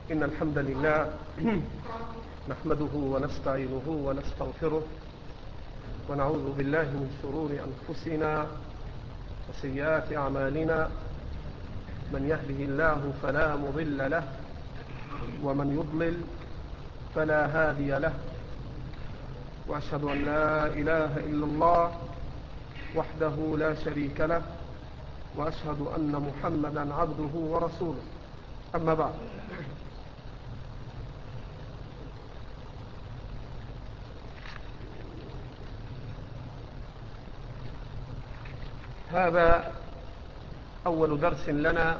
إن الحمد لله نحمده ونستعينه ونستغفره ونعوذ بالله من شرور أنفسنا وسيئات أعمالنا. من يهده الله فلا مضل له ومن يضلل فلا هادي له، وأشهد أن لا إله إلا الله وحده لا شريك له، وأشهد أن محمدا عبده ورسوله. أما بعد، هذا أول درس لنا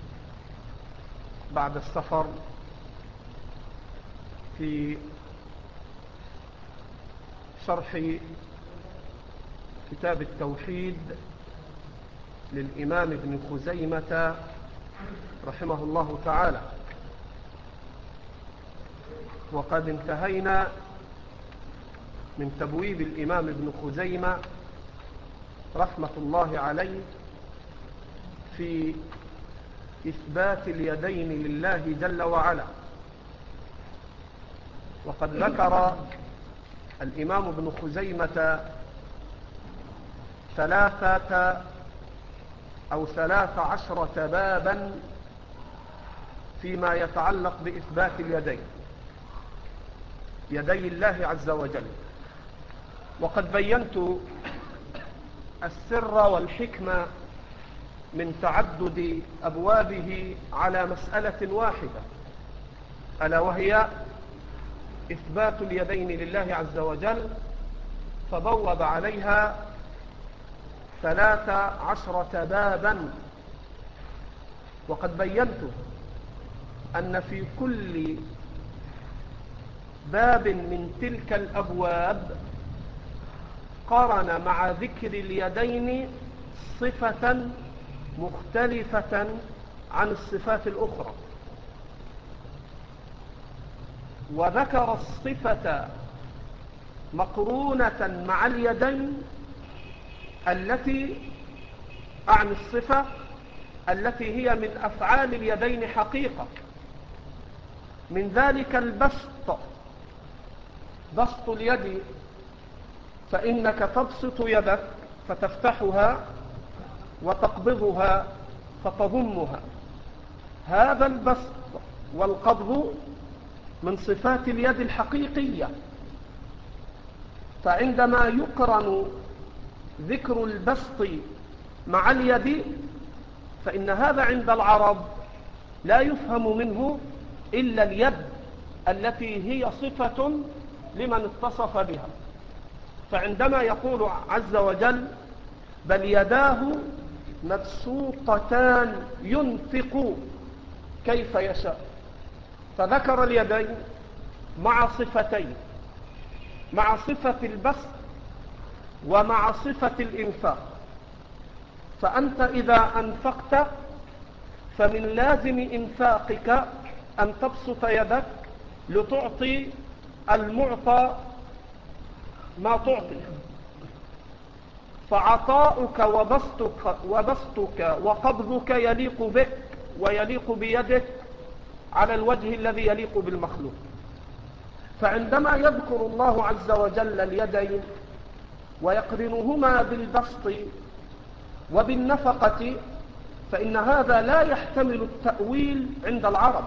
بعد السفر في شرح كتاب التوحيد للإمام ابن خزيمة رحمه الله تعالى. وقد انتهينا من تبويب الإمام ابن خزيمة رحمة الله عليه في إثبات اليدين لله جل وعلا. وقد ذكر الإمام ابن خزيمة 13 بابا فيما يتعلق بإثبات اليدين، يدي الله عز وجل. وقد بينت السر والحكمة من تعدد أبوابه على مسألة واحدة، ألا وهي إثبات اليدين لله عز وجل، فبوب عليها 13 بابا. وقد بينت أن في كل باب من تلك الأبواب قارن مع ذكر اليدين صفة مختلفة عن الصفات الأخرى، وذكر الصفة مقرونة مع اليدين أعني الصفة التي هي من أفعال اليدين حقيقة. من ذلك البسط، بسط اليد، فإنك تبسط يدك فتفتحها وتقبضها فتضمها. هذا البسط والقبض من صفات اليد الحقيقية. فعندما يقرن ذكر البسط مع اليد فإن هذا عند العرب لا يفهم منه إلا اليد التي هي صفة لمن اتصف بها. فعندما يقول عز وجل بل يداه مبسوطتان ينفق كيف يشاء، فذكر اليدين مع صفتين، مع صفة البسط ومع صفة الإنفاق. فأنت إذا أنفقت فمن لازم إنفاقك أن تبسط يدك لتعطي المعطى ما تعطي. فعطاؤك وبسطك وقبضك يليق بك ويليق بيدك على الوجه الذي يليق بالمخلوق. فعندما يذكر الله عز وجل اليدين ويقرنهما بالبسط وبالنفقة فإن هذا لا يحتمل التأويل عند العرب.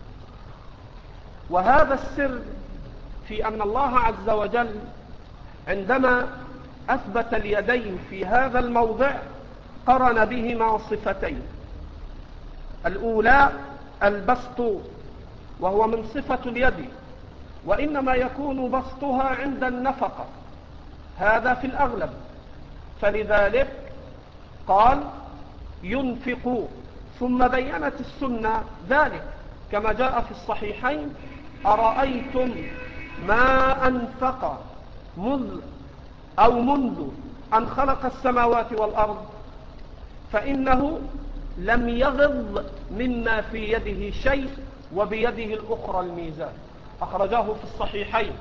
وهذا السر في أن الله عز وجل عندما أثبت اليدين في هذا الموضع قرن بهما صفتين. الأولى البسط، وهو من صفة اليد، وإنما يكون بسطها عند النفقة، هذا في الأغلب. فلذلك قال ينفق، ثم بيّنت السنة ذلك كما جاء في الصحيحين أرأيتم ما أنفق منذ أن خلق السماوات والأرض فإنه لم يغض مما في يده شيء وبيده الأخرى الميزان، أخرجاه في الصحيحين.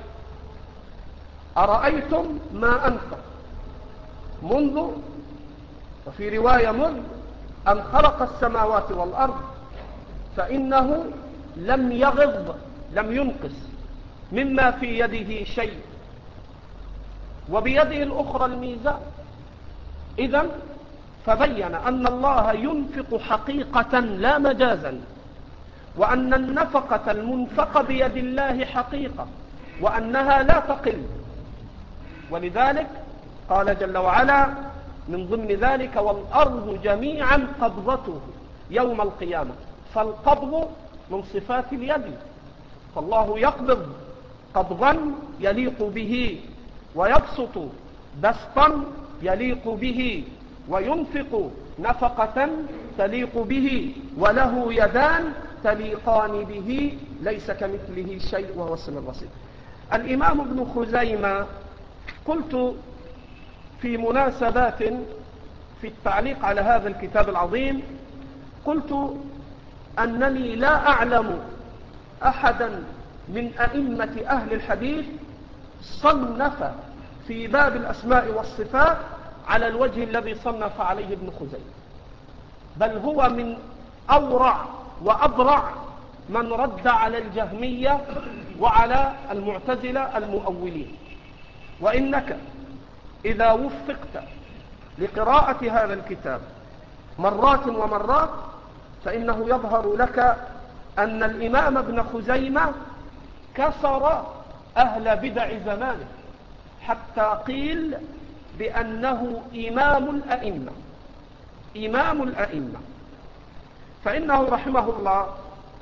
أرأيتم ما أنفق منذ، وفي رواية منذ أن خلق السماوات والأرض فإنه لم يغض، لم ينقص مما في يده شيء، وبيده الأخرى الميزان. إذن فبين أن الله ينفق حقيقة لا مجازا، وأن النفقة المنفقة بيد الله حقيقة، وأنها لا تقل. ولذلك قال جل وعلا من ضمن ذلك: والأرض جميعا قبضته يوم القيامة. فالقبض من صفات اليد، فالله يقبض قبضا يليق به، ويبسط بسطا يليق به، وينفق نفقة تليق به، وله يدان تليقان به، ليس كمثله شيء وهو السميع البصير. الإمام ابن خزيمة قلت في مناسبات في التعليق على هذا الكتاب العظيم، قلت أنني لا أعلم أحدا من أئمة أهل الحديث صنف في باب الأسماء والصفات على الوجه الذي صنف عليه ابن خزيمة، بل هو من أورع وأبرع من رد على الجهمية وعلى المعتزلة المؤولين. وإنك إذا وفقت لقراءة هذا الكتاب مرات ومرات فإنه يظهر لك أن الإمام ابن خزيمة كسر أهل بدع زمانه، حتى قيل بأنه إمام الأئمة، إمام الأئمة. فإنه رحمه الله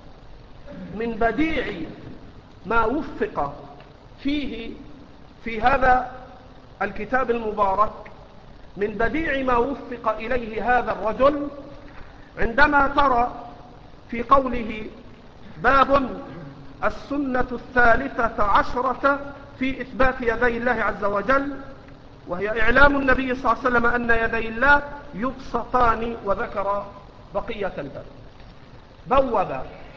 من بديع ما وفق فيه في هذا الكتاب المبارك، من بديع ما وفق إليه هذا الرجل، عندما ترى في قوله: باب السنة 13 في إثبات يدي الله عز وجل، وهي إعلام النبي صلى الله عليه وسلم أن يدي الله يبسطان، وذكر بقية الباب. بوب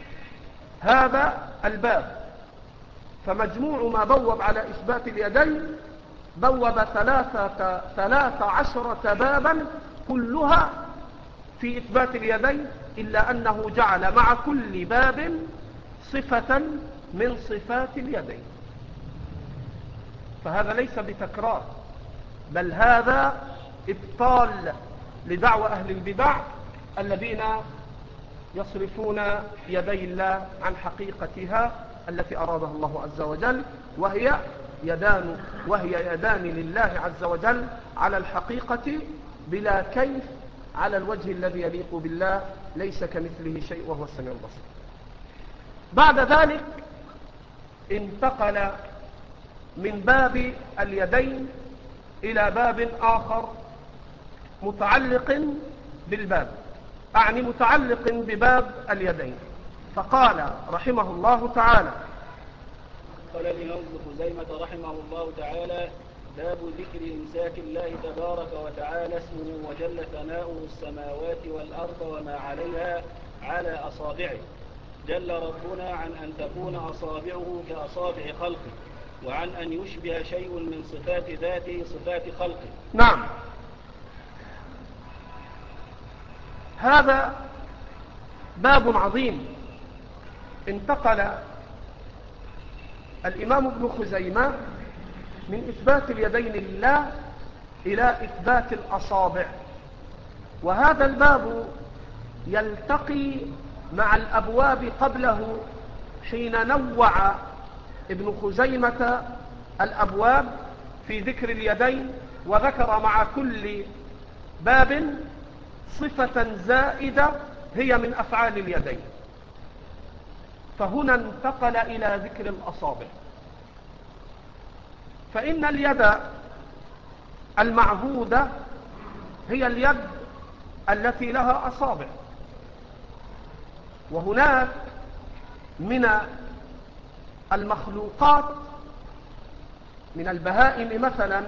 هذا الباب، فمجموع ما بوب على إثبات اليدين بوب 13 بابا كلها في إثبات اليدين، إلا أنه جعل مع كل باب صفة من صفات اليدين. فهذا ليس بتكرار، بل هذا إبطال لدعوى أهل البدع الذين يصرفون يدي الله عن حقيقتها التي أرادها الله عز وجل، وهي يدان لله عز وجل على الحقيقة بلا كيف، على الوجه الذي يليق بالله، ليس كمثله شيء وهو السميع البصير. بعد ذلك انتقل من باب اليدين إلى باب آخر متعلق بالباب، أعني متعلق بباب اليدين، فقال رحمه الله تعالى: قال الإمام ابن خزيمة رحمه الله تعالى: باب ذكر إمساك الله تبارك وتعالى اسمه وجل ثناؤه السماوات والأرض وما عليها على أصابعه. جل ربنا عن أن تكون أصابعه كأصابع خلقه، وعن أن يشبه شيء من صفات ذاته صفات خلقه. نعم، هذا باب عظيم. انتقل الإمام ابن خزيمة من إثبات اليدين لله إلى إثبات الأصابع، وهذا الباب يلتقي مع الأبواب قبله حين نوع ابن خزيمة الأبواب في ذكر اليدين، وذكر مع كل باب صفة زائدة هي من أفعال اليدين. فهنا انتقل إلى ذكر الأصابع، فإن اليد المعهودة هي اليد التي لها أصابع، وهناك من المخلوقات من البهائم مثلا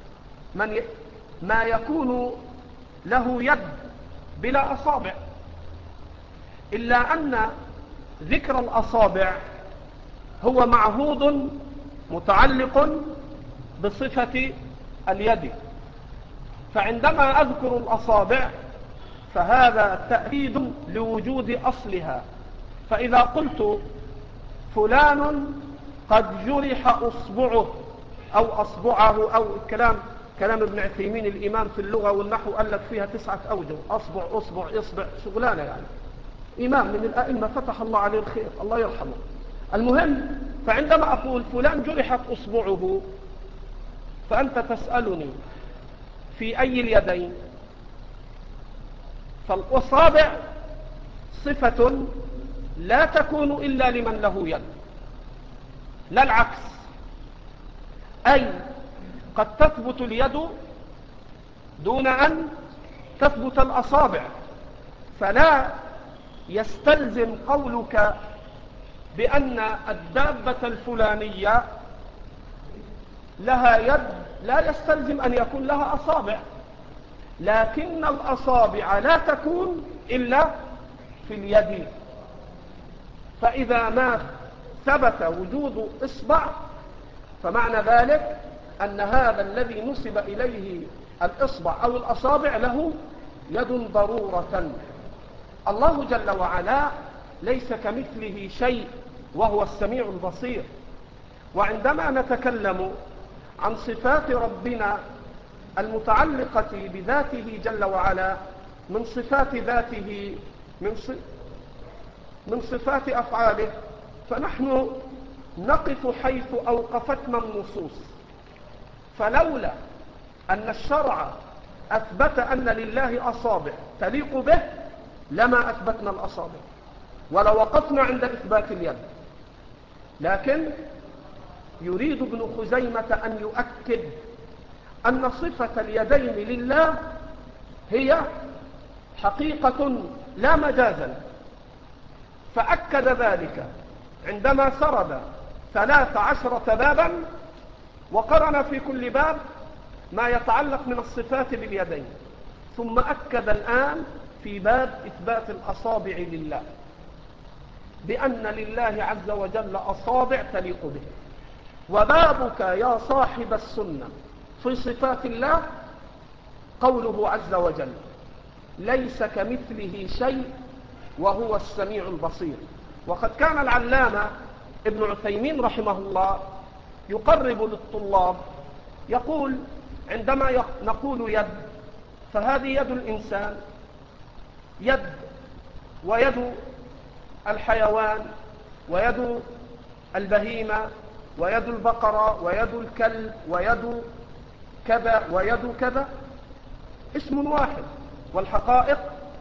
ما يكون له يد بلا أصابع، إلا أن ذكر الأصابع هو معهود متعلق بصفة اليد. فعندما أذكر الأصابع فهذا تأكيد لوجود أصلها، فإذا قلت فلان قد جرح أصبعه أو أصبعه أو كلام ابن عثيمين الإمام في اللغة والنحو ألف فيها 9 أوجه، أصبع أصبع إصبع، شغلانة يعني، إمام من الأئمة فتح الله عليه الخير الله يرحمه. المهم، فعندما أقول فلان جرحت أصبعه، فأنت تسألني في أي اليدين؟ فالأصابع صفة لا تكون إلا لمن له يد، لا العكس. أي قد تثبت اليد دون أن تثبت الأصابع، فلا يستلزم قولك بأن الدابة الفلانية لها يد، لا يستلزم أن يكون لها أصابع، لكن الأصابع لا تكون إلا في اليد. فإذا ما ثبت وجود إصبع فمعنى ذلك أن هذا الذي نسب إليه الإصبع أو الأصابع له يد ضرورة. الله جل وعلا ليس كمثله شيء وهو السميع البصير. وعندما نتكلم عن صفات ربنا المتعلقة بذاته جل وعلا من صفات ذاته من صفات أفعاله، فنحن نقف حيث أوقفتنا النصوص. فلولا أن الشرع أثبت أن لله أصابع تليق به لما أثبتنا الأصابع ولا وقفنا عند إثبات اليد. لكن يريد ابن خزيمة أن يؤكد أن صفة اليدين لله هي حقيقة لا مجازا، فأكد ذلك عندما سرد 13 بابا وقرن في كل باب ما يتعلق من الصفات باليدين، ثم أكد الآن في باب إثبات الأصابع لله بأن لله عز وجل أصابع تليق به. وبابك يا صاحب السنة في صفات الله قوله عز وجل ليس كمثله شيء وهو السميع البصير. وقد كان العلامة ابن عثيمين رحمه الله يقرب للطلاب يقول عندما نقول يد فهذه يد الإنسان يد، ويد الحيوان، ويد البهيمة، ويد البقرة، ويد الكلب، ويد كذا ويد كذا، اسم واحد، والحقائق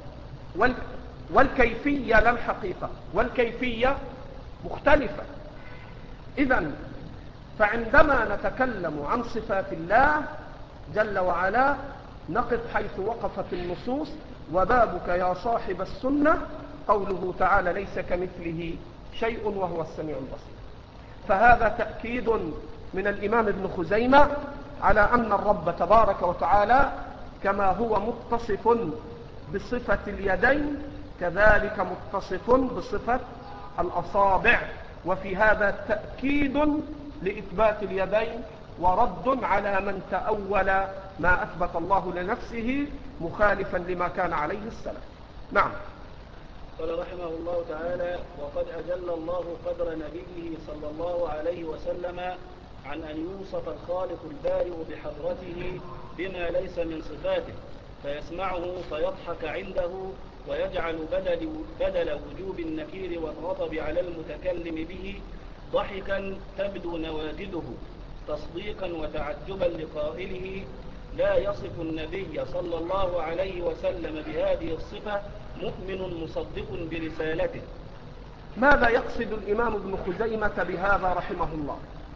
والكيفية لا الحقيقة، والكيفية مختلفة. إذن فعندما نتكلم عن صفات الله جل وعلا نقف حيث وقفت النصوص. وبابك يا صاحب السنة قوله تعالى ليس كمثله شيء وهو السميع البصير. فهذا تأكيد من الإمام ابن خزيمة على أن الرب تبارك وتعالى كما هو متصف بصفة اليدين كذلك متصف بصفة الأصابع. وفي هذا تأكيد لإثبات اليدين ورد على من تأول ما أثبت الله لنفسه مخالفا لما كان عليه السلف. نعم. قال رحمه الله تعالى وقد أجل الله قدر نبيه صلى الله عليه وسلم عن أن يوصف الخالق البارئ بحضرته بما ليس من صفاته فيسمعه فيضحك عنده ويجعل بدل وجوب النكير والغضب على المتكلم به ضحكا تبدو نواجده تصديقا وتعجبا لقائله. لا يصف النبي صلى الله عليه وسلم بهذه الصفة مؤمن مصدق برسالته. ماذا يقصد الإمام ابن خزيمة بهذا رحمه الله؟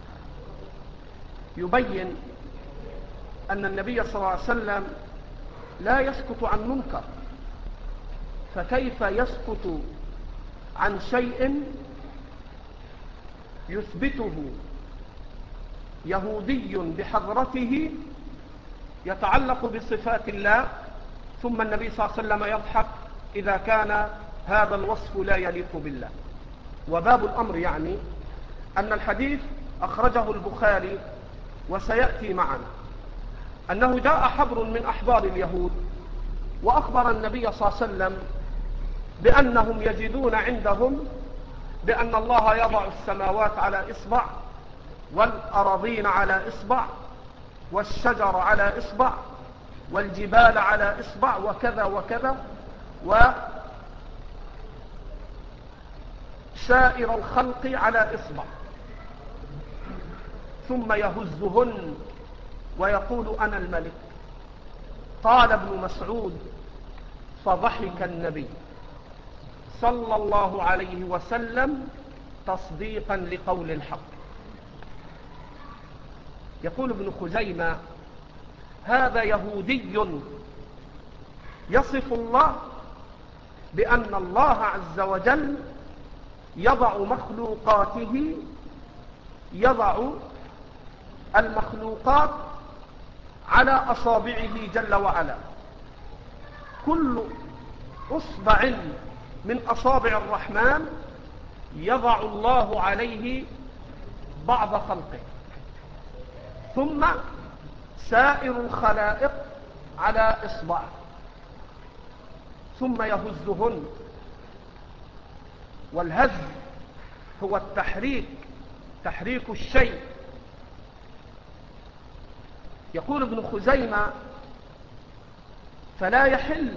يبين أن النبي صلى الله عليه وسلم لا يسكت عن منكر، فكيف يسكت عن شيء يثبته يهودي بحضرته يتعلق بصفات الله ثم النبي صلى الله عليه وسلم يضحك إذا كان هذا الوصف لا يليق بالله؟ وباب الأمر يعني أن الحديث أخرجه البخاري وسيأتي معنا أنه جاء حبر من أحبار اليهود وأخبر النبي صلى الله عليه وسلم بأنهم يجدون عندهم بأن الله يضع السماوات على إصبع والأراضين على إصبع والشجر على إصبع والجبال على إصبع وكذا وكذا، وسائر الخلق على إصبع، ثم يهزهن ويقول أنا الملك. قال ابن مسعود: فضحك النبي صلى الله عليه وسلم تصديقا لقول الحق. يقول ابن خزيمة: هذا يهودي يصف الله بأن الله عز وجل يضع المخلوقات على أصابعه جل وعلا، كل أصبع من أصابع الرحمن يضع الله عليه بعض خلقه، ثم سائر الخلائق على إصبع، ثم يهزهن. والهز هو تحريك الشيء. يقول ابن خزيمة: فلا يحل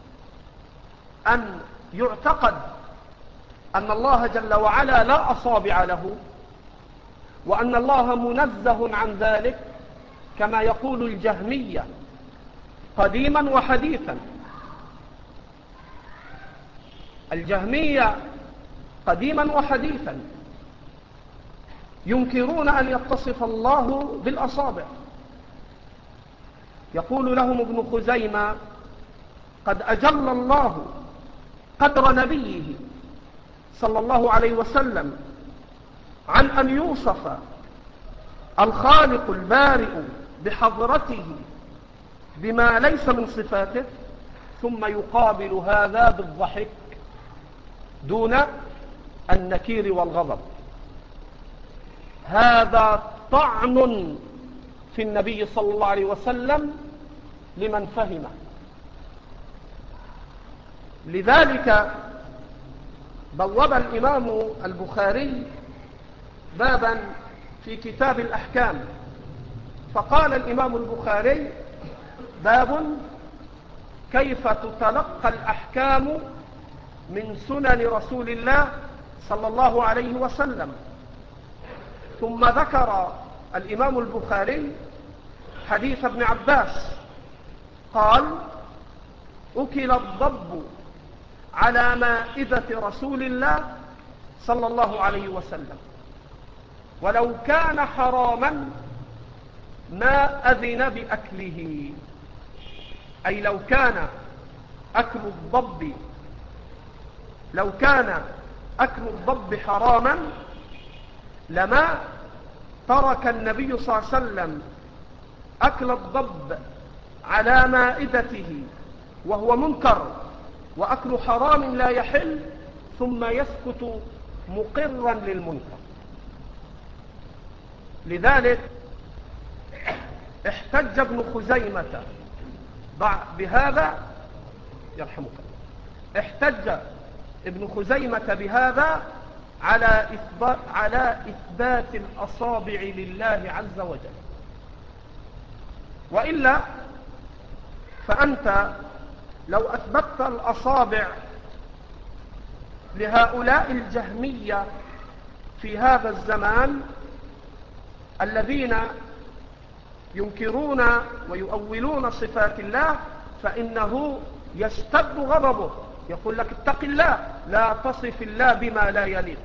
أن يعتقد أن الله جل وعلا لا أصابع له، وأن الله منزه عن ذلك كما يقول الجهمية قديما وحديثا. الجهمية قديما وحديثا ينكرون أن يتصف الله بالأصابع. يقول لهم ابن خزيمة: قد أجل الله قدر نبيه صلى الله عليه وسلم عن أن يوصف الخالق البارئ بحضرته بما ليس من صفاته، ثم يقابل هذا بالضحك دون النكير والغضب. هذا طعن في النبي صلى الله عليه وسلم لمن فهمه. لذلك بوب الإمام البخاري بابا في كتاب الأحكام، فقال الإمام البخاري: باب كيف تتلقى الأحكام من سنن رسول الله صلى الله عليه وسلم. ثم ذكر الإمام البخاري حديث ابن عباس قال: أكل الضب على مائدة رسول الله صلى الله عليه وسلم، ولو كان حراما ما أذن بأكله. أي لو كان أكل الضب حراما لما ترك النبي صلى الله عليه وسلم أكل الضب على مائدته وهو منكر وأكل حرام لا يحل، ثم يسكت مقرا للمنكر. لذلك احتج ابن خزيمة بهذا، يرحمك، احتج ابن خزيمة بهذا على إثبات الأصابع لله عز وجل. وإلا فأنت لو أثبتت الأصابع لهؤلاء الجهمية في هذا الزمان الذين ينكرون ويؤولون صفات الله، فإنه يشتد غضبه، يقول لك: اتق الله، لا تصف الله بما لا يليق.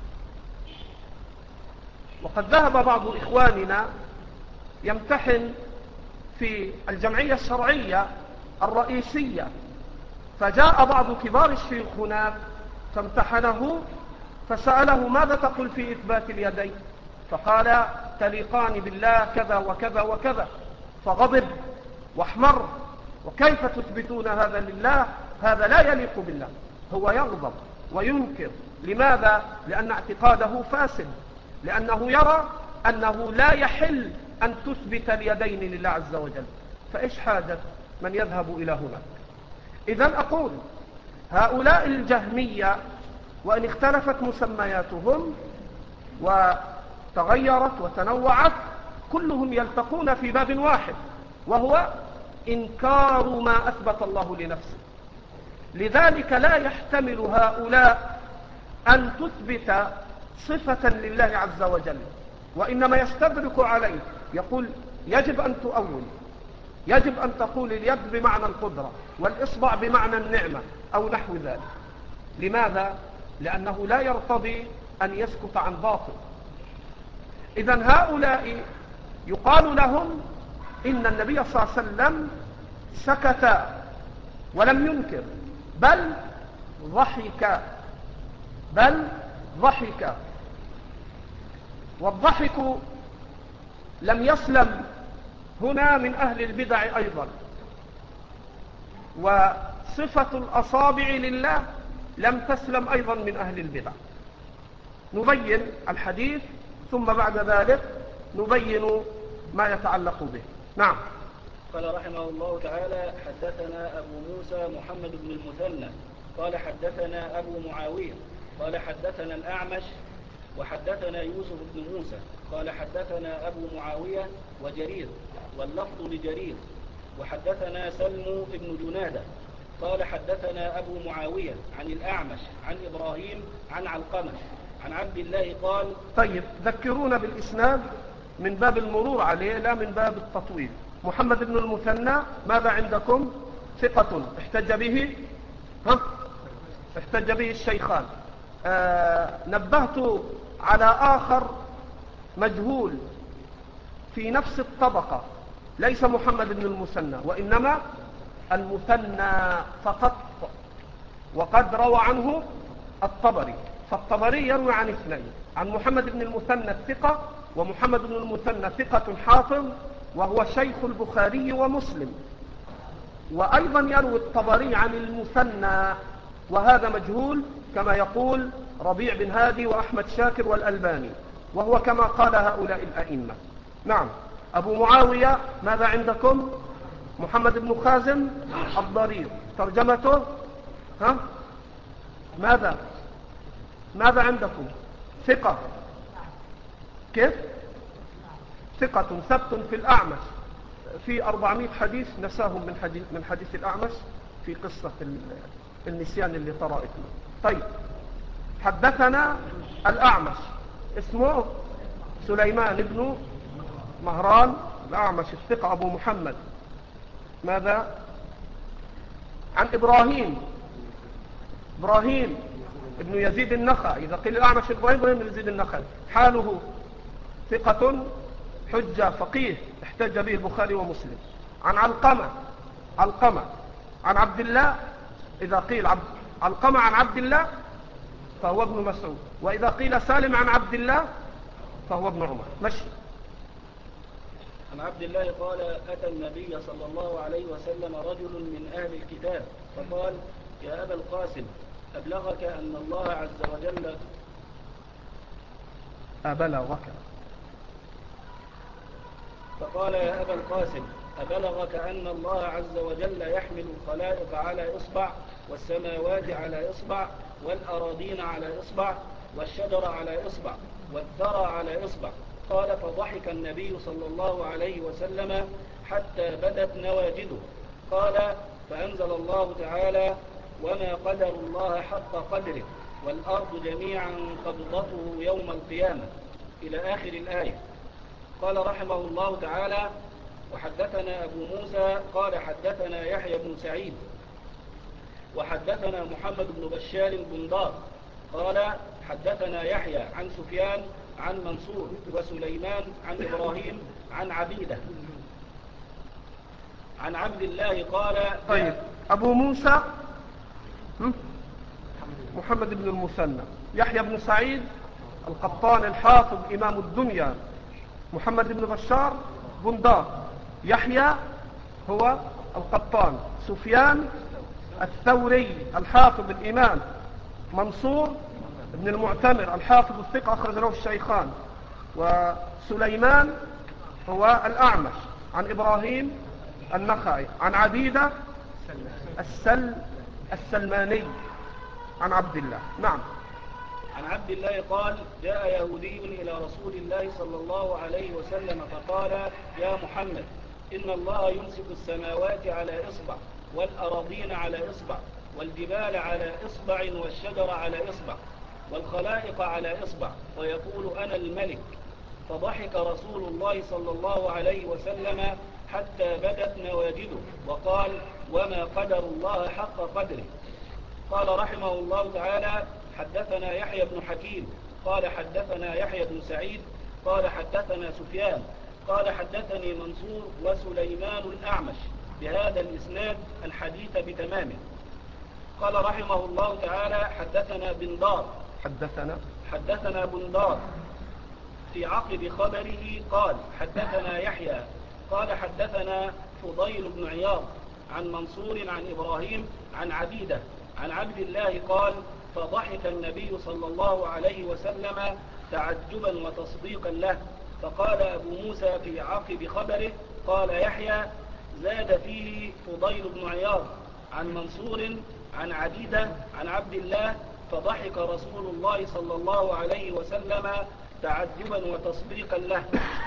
وقد ذهب بعض إخواننا يمتحن في الجمعية الشرعية الرئيسية، فجاء بعض كبار الشيوخ هناك فامتحنه فسأله: ماذا تقول في إثبات اليدين؟ فقال: تليقان بالله كذا وكذا وكذا. فغضب واحمر: وكيف تثبتون هذا لله؟ هذا لا يليق بالله. هو يغضب وينكر. لماذا؟ لأن اعتقاده فاسد، لأنه يرى أنه لا يحل أن تثبت اليدين لله عز وجل. فإيش حاجة من يذهب إلى هناك؟ إذن أقول: هؤلاء الجهمية وإن اختلفت مسمياتهم وتغيرت وتنوعت كلهم يلتقون في باب واحد، وهو إنكار ما أثبت الله لنفسه. لذلك لا يحتمل هؤلاء أن تثبت صفة لله عز وجل، وإنما يستدرك عليه، يقول يجب أن تؤول، يجب أن تقول اليد بمعنى القدرة والإصبع بمعنى النعمة أو نحو ذلك. لماذا؟ لأنه لا يرتضي أن يسكت عن باطل. إذن هؤلاء يقال لهم إن النبي صلى الله عليه وسلم سكت ولم ينكر، بل ضحك. والضحك لم يسلم هنا من أهل البدع أيضا، وصفة الأصابع لله لم تسلم أيضا من أهل البدع. نبين الحديث ثم بعد ذلك نبين ما يتعلق به. نعم. قال رحمه الله تعالى: حدثنا أبو موسى محمد بن المثنى قال حدثنا أبو معاوية قال حدثنا الأعمش وحدثنا يوسف بن موسى قال حدثنا أبو معاوية وجرير واللفظ لجرير وحدثنا سلم بن جنادة قال حدثنا أبو معاوية عن الأعمش عن إبراهيم عن علقمة عن عبد الله قال. طيب، ذكرونا بالإسناد من باب المرور عليه لا من باب التطويل. محمد بن المثنى ماذا عندكم؟ ثقة احتج به الشيخان. نبهت على آخر مجهول في نفس الطبقة، ليس محمد بن المثنى وإنما المثنى فقط، وقد روى عنه الطبري، فالطبري يروي عن اثنين، عن محمد بن المثنى الثقة، ومحمد بن المثنى ثقة حافظ وهو شيخ البخاري ومسلم، وأيضا يروي الطبري عن المثنى وهذا مجهول كما يقول ربيع بن هادي وأحمد شاكر والألباني، وهو كما قال هؤلاء الأئمة. نعم. أبو معاوية ماذا عندكم؟ محمد بن خازم الضرير، ترجمته ماذا عندكم؟ ثقة. كيف؟ ثقة ثبت في الأعمش، في 400 حديث نساهم من حديث الأعمش في قصة النسيان اللي طرأتنا. طيب، حدثنا الأعمش اسمه سليمان بن مهران الأعمش الثقة أبو محمد. ماذا؟ عن إبراهيم ابن يزيد النخعي. إذا قيل الأعمش إبراهيم بن يزيد النخعي حاله ثقة حجة فقيه احتج به البخاري ومسلم. عن علقمة عن عبد الله. إذا قيل علقمة عن عبد الله فهو ابن مسعود، وإذا قيل سالم عن عبد الله فهو ابن عمر. مشي. عن عبد الله قال: أتى النبي صلى الله عليه وسلم رجل من أهل الكتاب فقال: يا أبا القاسم أبلغك أن الله عز وجل فقال: يا أبا القاسم أبلغك أن الله عز وجل يحمل الخلائق على إصبع، والسماوات على إصبع، والأراضين على إصبع، والشجر على إصبع، والثرى على إصبع. قال: فضحك النبي صلى الله عليه وسلم حتى بدت نواجذه. قال: فأنزل الله تعالى: وما قدر الله حق قدره والأرض جميعا قبضته يوم القيامة، إلى آخر الآية. قال رحمه الله تعالى: وحدثنا أبو موسى قال حدثنا يحيى بن سعيد وحدثنا محمد بن بشار البندار قال حدثنا يحيى عن سفيان عن منصور وسليمان عن إبراهيم عن عبيدة عن عبد الله قال. طيب، أبو موسى محمد بن المثنى، يحيى بن سعيد القطان الحافظ إمام الدنيا، محمد بن بشار بندار، يحيى هو القطان، سفيان الثوري الحافظ الإمام، منصور بن المعتمر الحافظ الثقة أخرج له الشيخان، وسليمان هو الأعمش عن إبراهيم النخعي عن عبيدة السلماني عن عبد الله. نعم. عن عبد الله قال جاء يهودي إلى رسول الله صلى الله عليه وسلم فقال يا محمد إن الله يمسك السماوات على إصبع والأراضين على إصبع والجبال على إصبع والشجر على إصبع والخلائق على إصبع ويقول أنا الملك. فضحك رسول الله صلى الله عليه وسلم حتى بدت نواجذه وقال وما قدر الله حق قدره. قال رحمه الله تعالى حدثنا يحيى بن حكيم قال حدثنا يحيى بن سعيد قال حدثنا سفيان قال حدثني منصور وسليمان الأعمش بهذا الإسناد الحديث بتمامه. قال رحمه الله تعالى حدثنا بندار حدثنا بندار في عقب خبره قال حدثنا يحيى قال حدثنا فضيل بن عياض عن منصور عن إبراهيم عن عبيدة عن عبد الله قال فضحك النبي صلى الله عليه وسلم تعجبا وتصديقا له. فقال أبو موسى في عقب خبره قال يحيى زاد فيه فضيل بن عياض عن منصور عن عبيدة عن عبد الله فضحك رسول الله صلى الله عليه وسلم تعجبا وتصديقا له.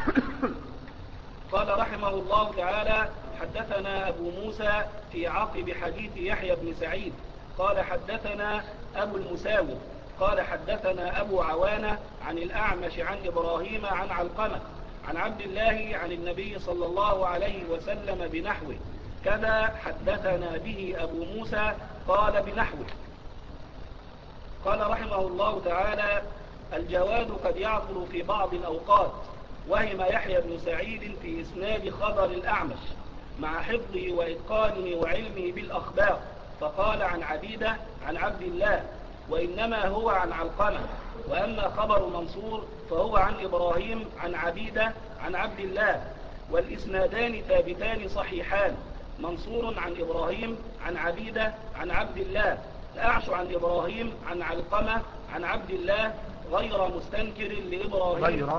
قال رحمه الله تعالى حدثنا أبو موسى في عقب حديث يحيى بن سعيد قال حدثنا أبو المساور قال حدثنا أبو عوانة عن الأعمش عن إبراهيم عن علقمة عن عبد الله عن النبي صلى الله عليه وسلم بنحوه كذا حدثنا به أبو موسى قال بنحوه. قال رحمه الله تعالى الجواد قد يعثر في بعض الأوقات وهم يحيى بن سعيد في إسناد خبر الأعمش مع حفظه وإتقانه وعلمه بالأخبار فقال عن عبيدة عن عبد الله وإنما هو عن علقمة. وأما خبر منصور فهو عن إبراهيم عن عبيدة عن عبد الله والإسنادان ثابتان صحيحان منصور عن إبراهيم عن عبيدة عن عبد الله الأعش عن إبراهيم عن علقمة عن عبد الله غير مستنكر لإبراهيم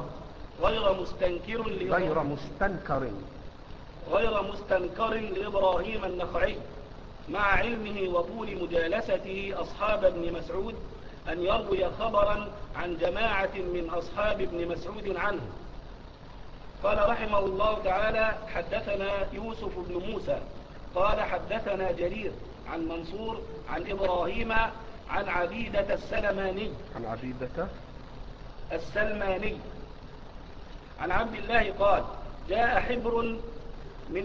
غير مستنكر لإبراهيم النخعي مع علمه وطول مجالسته أصحاب ابن مسعود أن يروي خبرا عن جماعة من أصحاب ابن مسعود عنه. قال رحمه الله تعالى حدثنا يوسف بن موسى قال حدثنا جرير عن منصور عن إبراهيم عن عبيدة السلماني عن عبد الله قال جاء حبر من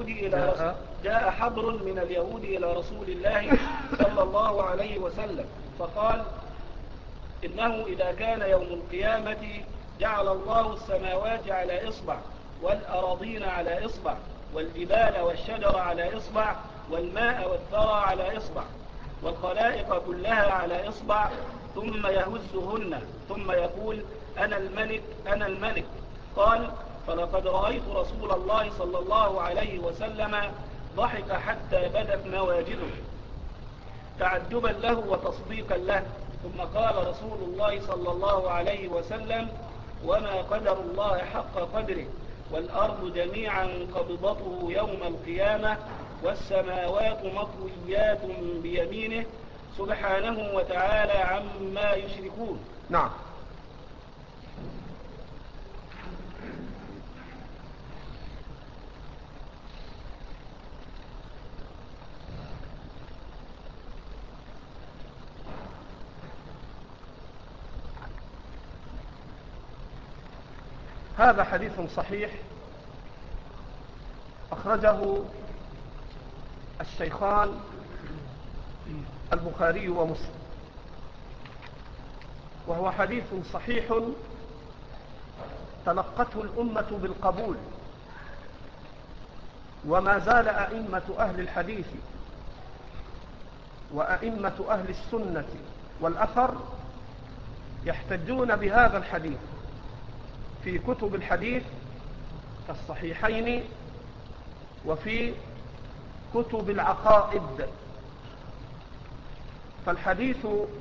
اليهود إلى رسول الله صلى الله عليه وسلم فقال إنه إذا كان يوم القيامة جعل الله السماوات على إصبع والأراضين على إصبع والجبال والشجر على إصبع والماء والثرى على إصبع والخلائق كلها على إصبع ثم يهزهن ثم يقول أنا الملك أنا الملك. قال فلقد رأيت رسول الله صلى الله عليه وسلم ضحك حتى بدت نواجذه تعجبا له وتصديقا له. ثم قال رسول الله صلى الله عليه وسلم وما قدر الله حق قدره والأرض جميعا قبضته يوم القيامة والسماوات مطويات بيمينه سبحانه وتعالى عما يشركون. نعم. هذا حديث صحيح أخرجه الشيخان البخاري ومسلم وهو حديث صحيح تلقته الأمة بالقبول وما زال أئمة أهل الحديث وأئمة أهل السنة والأثر يحتجون بهذا الحديث في كتب الحديث كالصحيحين وفي كتب العقائد. فالحديث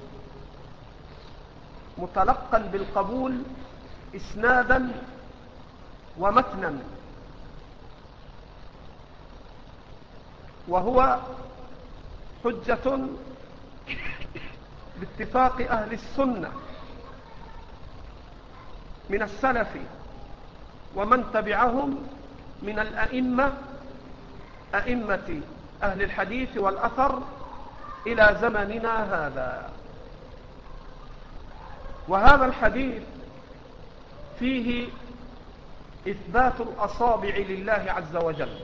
متلقى بالقبول إسنادا ومتنا وهو حجة باتفاق أهل السنة من السلف ومن تبعهم من أئمة أهل الحديث والأثر إلى زمننا هذا. وهذا الحديث فيه إثبات الأصابع لله عز وجل.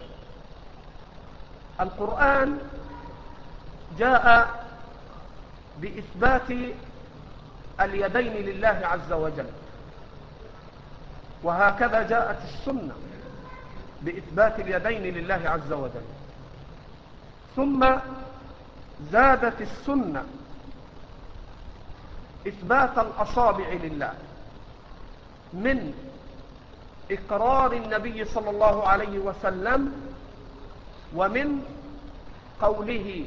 القرآن جاء بإثبات اليدين لله عز وجل، وهكذا جاءت السنة بإثبات اليدين لله عز وجل. ثم زادت السنة إثبات الأصابع لله من إقرار النبي صلى الله عليه وسلم ومن قوله.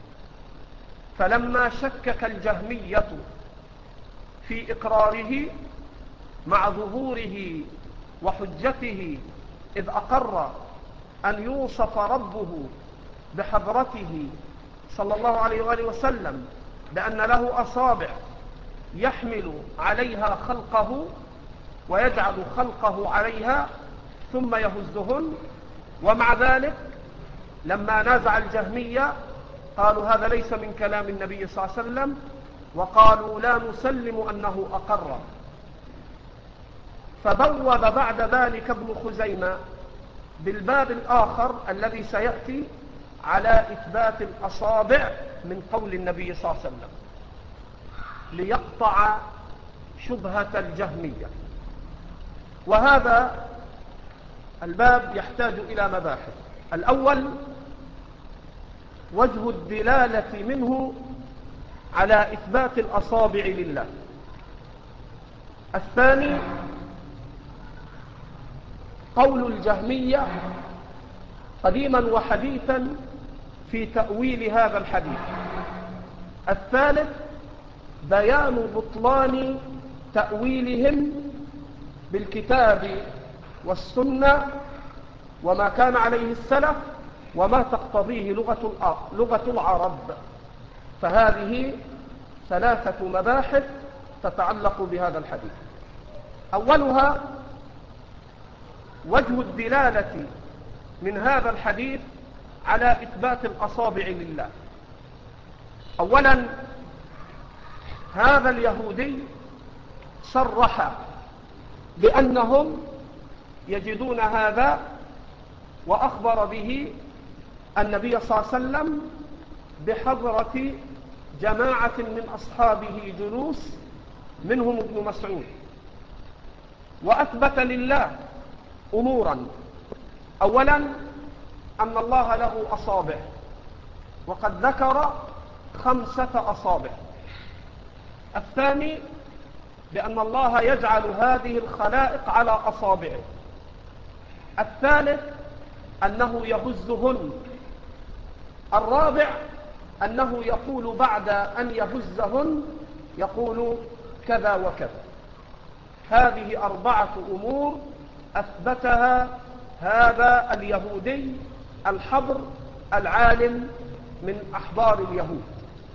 فلما شكك الجهمية في إقراره مع ظهوره وحجته، إذ أقر أن يوصف ربه بحضرته صلى الله عليه وآله وسلم بأن له أصابع يحمل عليها خلقه ويجعل خلقه عليها ثم يهزهن، ومع ذلك لما نازع الجهمية قالوا هذا ليس من كلام النبي صلى الله عليه وسلم، وقالوا لا نسلم أنه أقر. فبوب بعد ذلك ابن خزيمة بالباب الآخر الذي سيأتي على إثبات الأصابع من قول النبي صلى الله عليه وسلم ليقطع شبهة الجهمية. وهذا الباب يحتاج إلى مباحث. الأول وجه الدلالة منه على إثبات الأصابع لله. الثاني قول الجهمية قديما وحديثا في تأويل هذا الحديث. الثالث بيان بطلان تأويلهم بالكتاب والسنة وما كان عليه السلف وما تقتضيه لغة العرب. فهذه ثلاثة مباحث تتعلق بهذا الحديث. أولها وجه الدلالة من هذا الحديث على إثبات الأصابع لله. أولا هذا اليهودي صرح بأنهم يجدون هذا، وأخبر به النبي صلى الله عليه وسلم بحضرة جماعة من أصحابه جلوس منهم ابن مسعود، وأثبت لله أمورا. أولا أن الله له أصابع، وقد ذكر 5 أصابع. الثاني بأن الله يجعل هذه الخلائق على أصابعه. الثالث أنه يهزهن. الرابع أنه يقول بعد أن يهزهن يقول كذا وكذا. هذه 4 أمور أثبتها هذا اليهودي الحبر العالم من أحبار اليهود.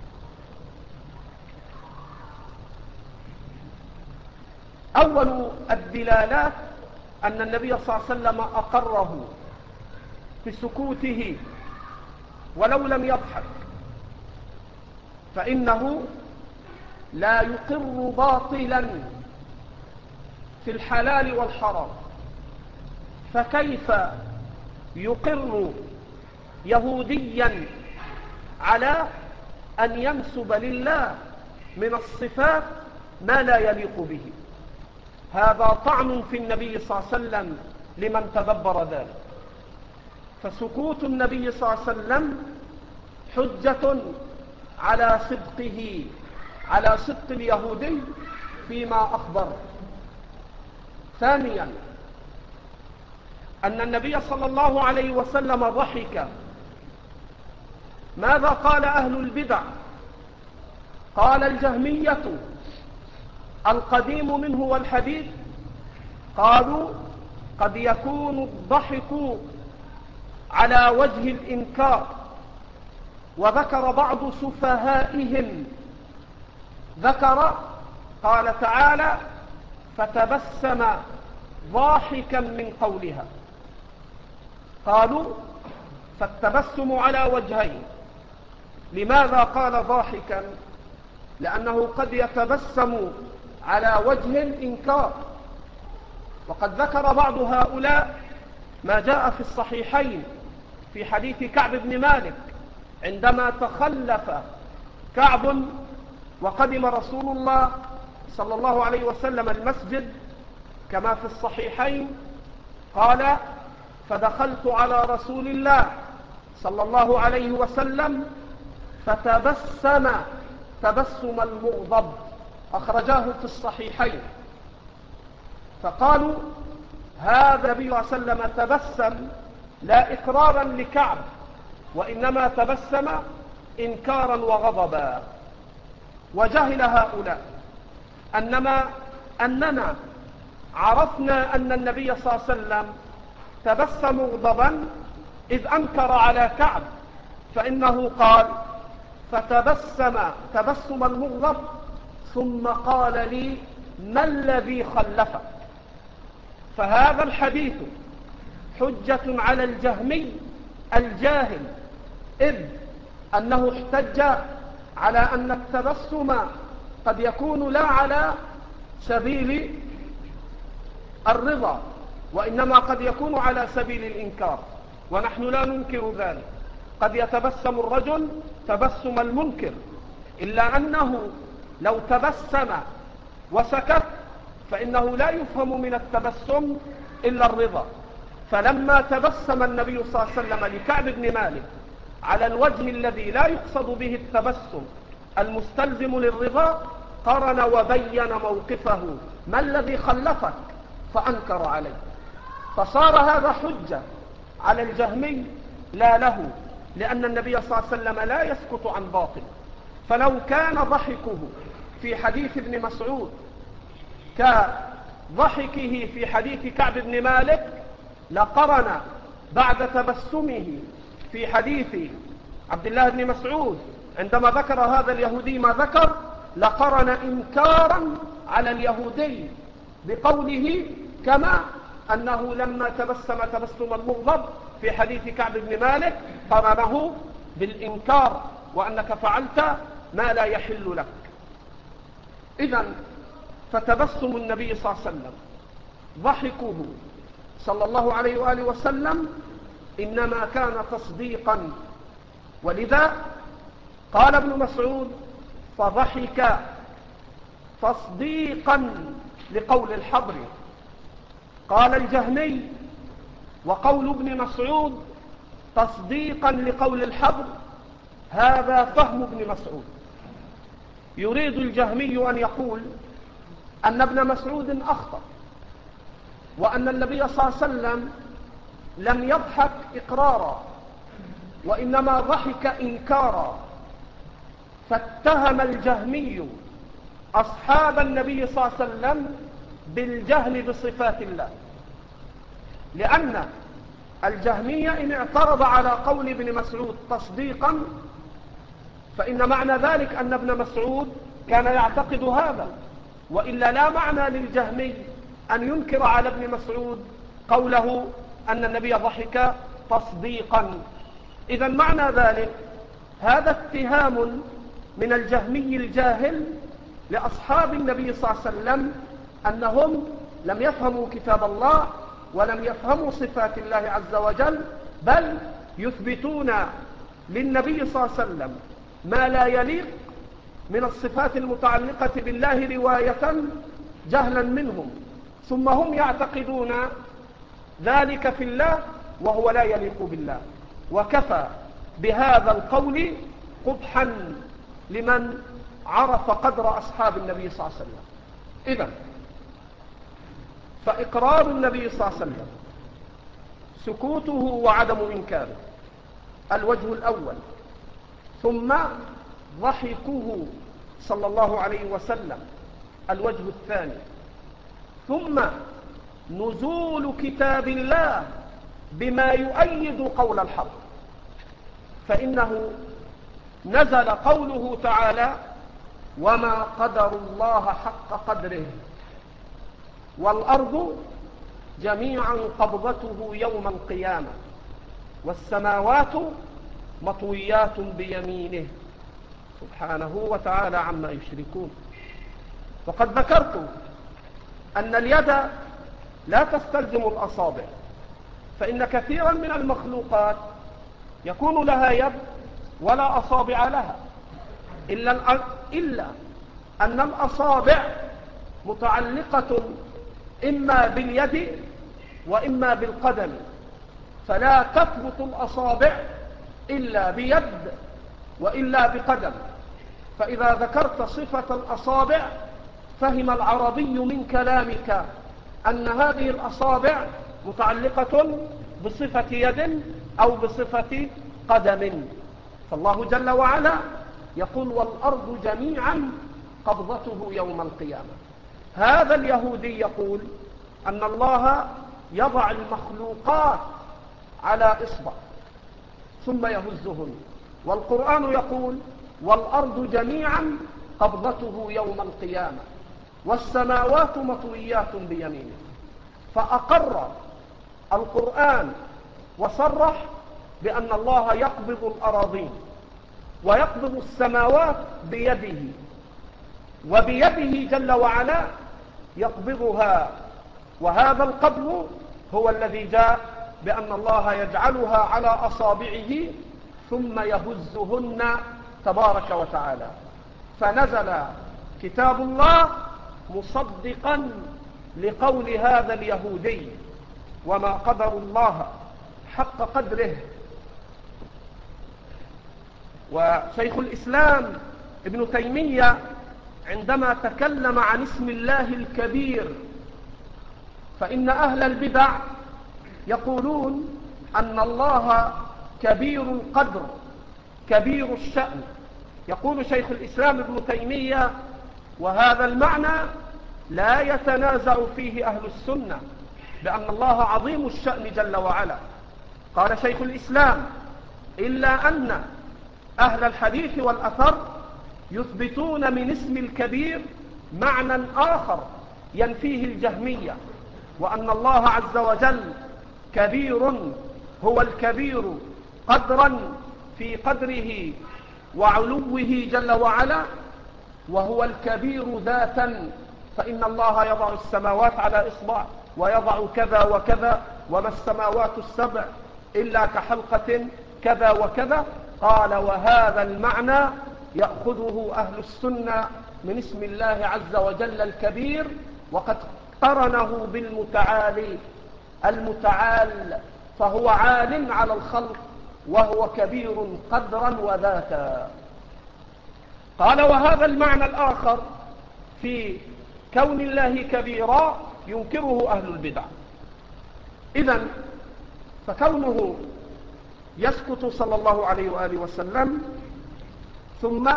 أول الدلالات أن النبي صلى الله عليه وسلم أقره بسكوته ولو لم يضحك، فإنه لا يقر باطلا في الحلال والحرام. فكيف يقر يهوديا على أن ينسب لله من الصفات ما لا يليق به؟ هذا طعن في النبي صلى الله عليه وسلم لمن تدبر ذلك. فسكوت النبي صلى الله عليه وسلم حجة على صدقه، على صدق اليهودي فيما أخبر. ثانيا أن النبي صلى الله عليه وسلم ضحك. ماذا قال أهل البدع؟ قال الجهمية القديم منه والحديث، قالوا قد يكون الضحك على وجه الإنكار. وذكر بعض سفهائهم ذكر قال تعالى فتبسم ضاحكا من قولها. قالوا فالتبسم على وجهين. لماذا قال ضاحكا؟ لأنه قد يتبسم على وجه الإنكار، وقد ذكر بعض هؤلاء ما جاء في الصحيحين في حديث كعب بن مالك عندما تخلف كعب وقدم رسول الله صلى الله عليه وسلم المسجد كما في الصحيحين، قال فدخلت على رسول الله صلى الله عليه وسلم فتبسم تبسم المغضب، أخرجاه في الصحيحين. فقالوا هذا النبي صلى الله عليه وسلم تبسم لا إقرارا لكعب، وإنما تبسم إنكارا وغضبا. وجهل هؤلاء أننا عرفنا أن النبي صلى الله عليه وسلم تبسم غضبا إذ أنكر على كعب، فإنه قال فتبسم تبسم المغضب ثم قال لي ما الذي خلفك. فهذا الحديث حجة على الجهمي الجاهل، إذ أنه احتج على أن التبسم قد يكون لا على سبيل الرضا، وإنما قد يكون على سبيل الإنكار، ونحن لا ننكر ذلك. قد يتبسم الرجل تبسم المنكر، إلا أنه لو تبسم وسكت فإنه لا يفهم من التبسم إلا الرضا. فلما تبسم النبي صلى الله عليه وسلم لكعب بن مالك على الوجه الذي لا يقصد به التبسم المستلزم للرضا، قرن وبين موقفه ما الذي خلفك، فأنكر عليه. فصار هذا حجة على الجهمي لا له، لأن النبي صلى الله عليه وسلم لا يسكت عن باطل. فلو كان ضحكه في حديث ابن مسعود كضحكه في حديث كعب بن مالك لقرن بعد تبسمه في حديث عبد الله بن مسعود عندما ذكر هذا اليهودي ما ذكر، لقرن إنكارا على اليهودي بقوله كما أنه لما تبسم تبسم المغضب في حديث كعب بن مالك قرنه بالإنكار وأنك فعلت ما لا يحل لك. إذن فتبسم النبي صلى الله عليه وسلم ضحكه صلى الله عليه وآله وسلم إنما كان تصديقا، ولذا قال ابن مسعود فضحك تصديقا لقول الحبر. قال الجهمي وقول ابن مسعود تصديقا لقول الحبر، هذا فهم ابن مسعود. يريد الجهمي أن يقول أن ابن مسعود أخطأ، وأن النبي صلى الله عليه وسلم لم يضحك إقرارا وإنما ضحك إنكارا. فاتهم الجهمي أصحاب النبي صلى الله عليه وسلم بالجهل بصفات الله، لأن الجهمي إن اعترض على قول ابن مسعود تصديقا فإن معنى ذلك أن ابن مسعود كان يعتقد هذا، وإلا لا معنى للجهمي أن ينكر على ابن مسعود قوله أن النبي ضحك تصديقا. إذا معنى ذلك هذا اتهام من الجهمي الجاهل لأصحاب النبي صلى الله عليه وسلم أنهم لم يفهموا كتاب الله ولم يفهموا صفات الله عز وجل، بل يثبتون للنبي صلى الله عليه وسلم ما لا يليق من الصفات المتعلقة بالله رواية جهلا منهم، ثم هم يعتقدون ذلك في الله وهو لا يليق بالله. وكفى بهذا القول قبحا لمن عرف قدر أصحاب النبي صلى الله عليه وسلم. إذن فإقرار النبي صلى الله عليه وسلم، سكوته وعدم إنكاره، الوجه الأول. ثم ضحكه صلى الله عليه وسلم، الوجه الثاني. ثم نزول كتاب الله بما يؤيد قول الحق، فإنه نزل قوله تعالى وما قدروا الله حق قدره. والأرض جميعا قبضته يوم القيامة، والسماوات مطويات بيمينه سبحانه وتعالى عما يشركون. وقد ذكرت أن اليد لا تستلزم الأصابع، فإن كثيرا من المخلوقات يكون لها يد ولا أصابع لها، إلا أن الأصابع متعلقة إما باليد وإما بالقدم، فلا تثبت الأصابع إلا بيد وإلا بقدم. فإذا ذكرت صفة الأصابع فهم العربي من كلامك أن هذه الأصابع متعلقة بصفة يد أو بصفة قدم. فالله جل وعلا يقول والأرض جميعا قبضته يوم القيامة. هذا اليهودي يقول أن الله يضع المخلوقات على إصبع ثم يهزهن، والقرآن يقول والأرض جميعا قبضته يوم القيامة والسماوات مطويات بيمينه. فأقر القرآن وصرح بأن الله يقبض الأراضين ويقبض السماوات بيده، وبيده جل وعلا يقبضها. وهذا القبض هو الذي جاء بأن الله يجعلها على أصابعه ثم يهزهن تبارك وتعالى. فنزل كتاب الله مصدقا لقول هذا اليهودي وما قدر الله حق قدره. وشيخ الإسلام ابن تيمية عندما تكلم عن اسم الله الكبير، فإن أهل البدع يقولون أن الله كبير القدر كبير الشأن. يقول شيخ الإسلام ابن تيمية وهذا المعنى لا يتنازع فيه أهل السنة، بأن الله عظيم الشأن جل وعلا. قال شيخ الإسلام إلا أن أهل الحديث والأثر يثبتون من اسم الكبير معنى آخر ينفيه الجهمية، وأن الله عز وجل كبير هو الكبير قدرا في قدره وعلوه جل وعلا، وهو الكبير ذاتا، فإن الله يضع السماوات على إصبع ويضع كذا وكذا، وما السماوات السبع إلا كحلقة كذا وكذا. قال وهذا المعنى يأخذه أهل السنة من اسم الله عز وجل الكبير، وقد قرنه بالمتعالي المتعال، فهو عال على الخلق وهو كبير قدرا وذاتا. قال وهذا المعنى الآخر في كون الله كبيرا ينكره أهل البدع. إذن فكونه يسكت صلى الله عليه وآله وسلم ثم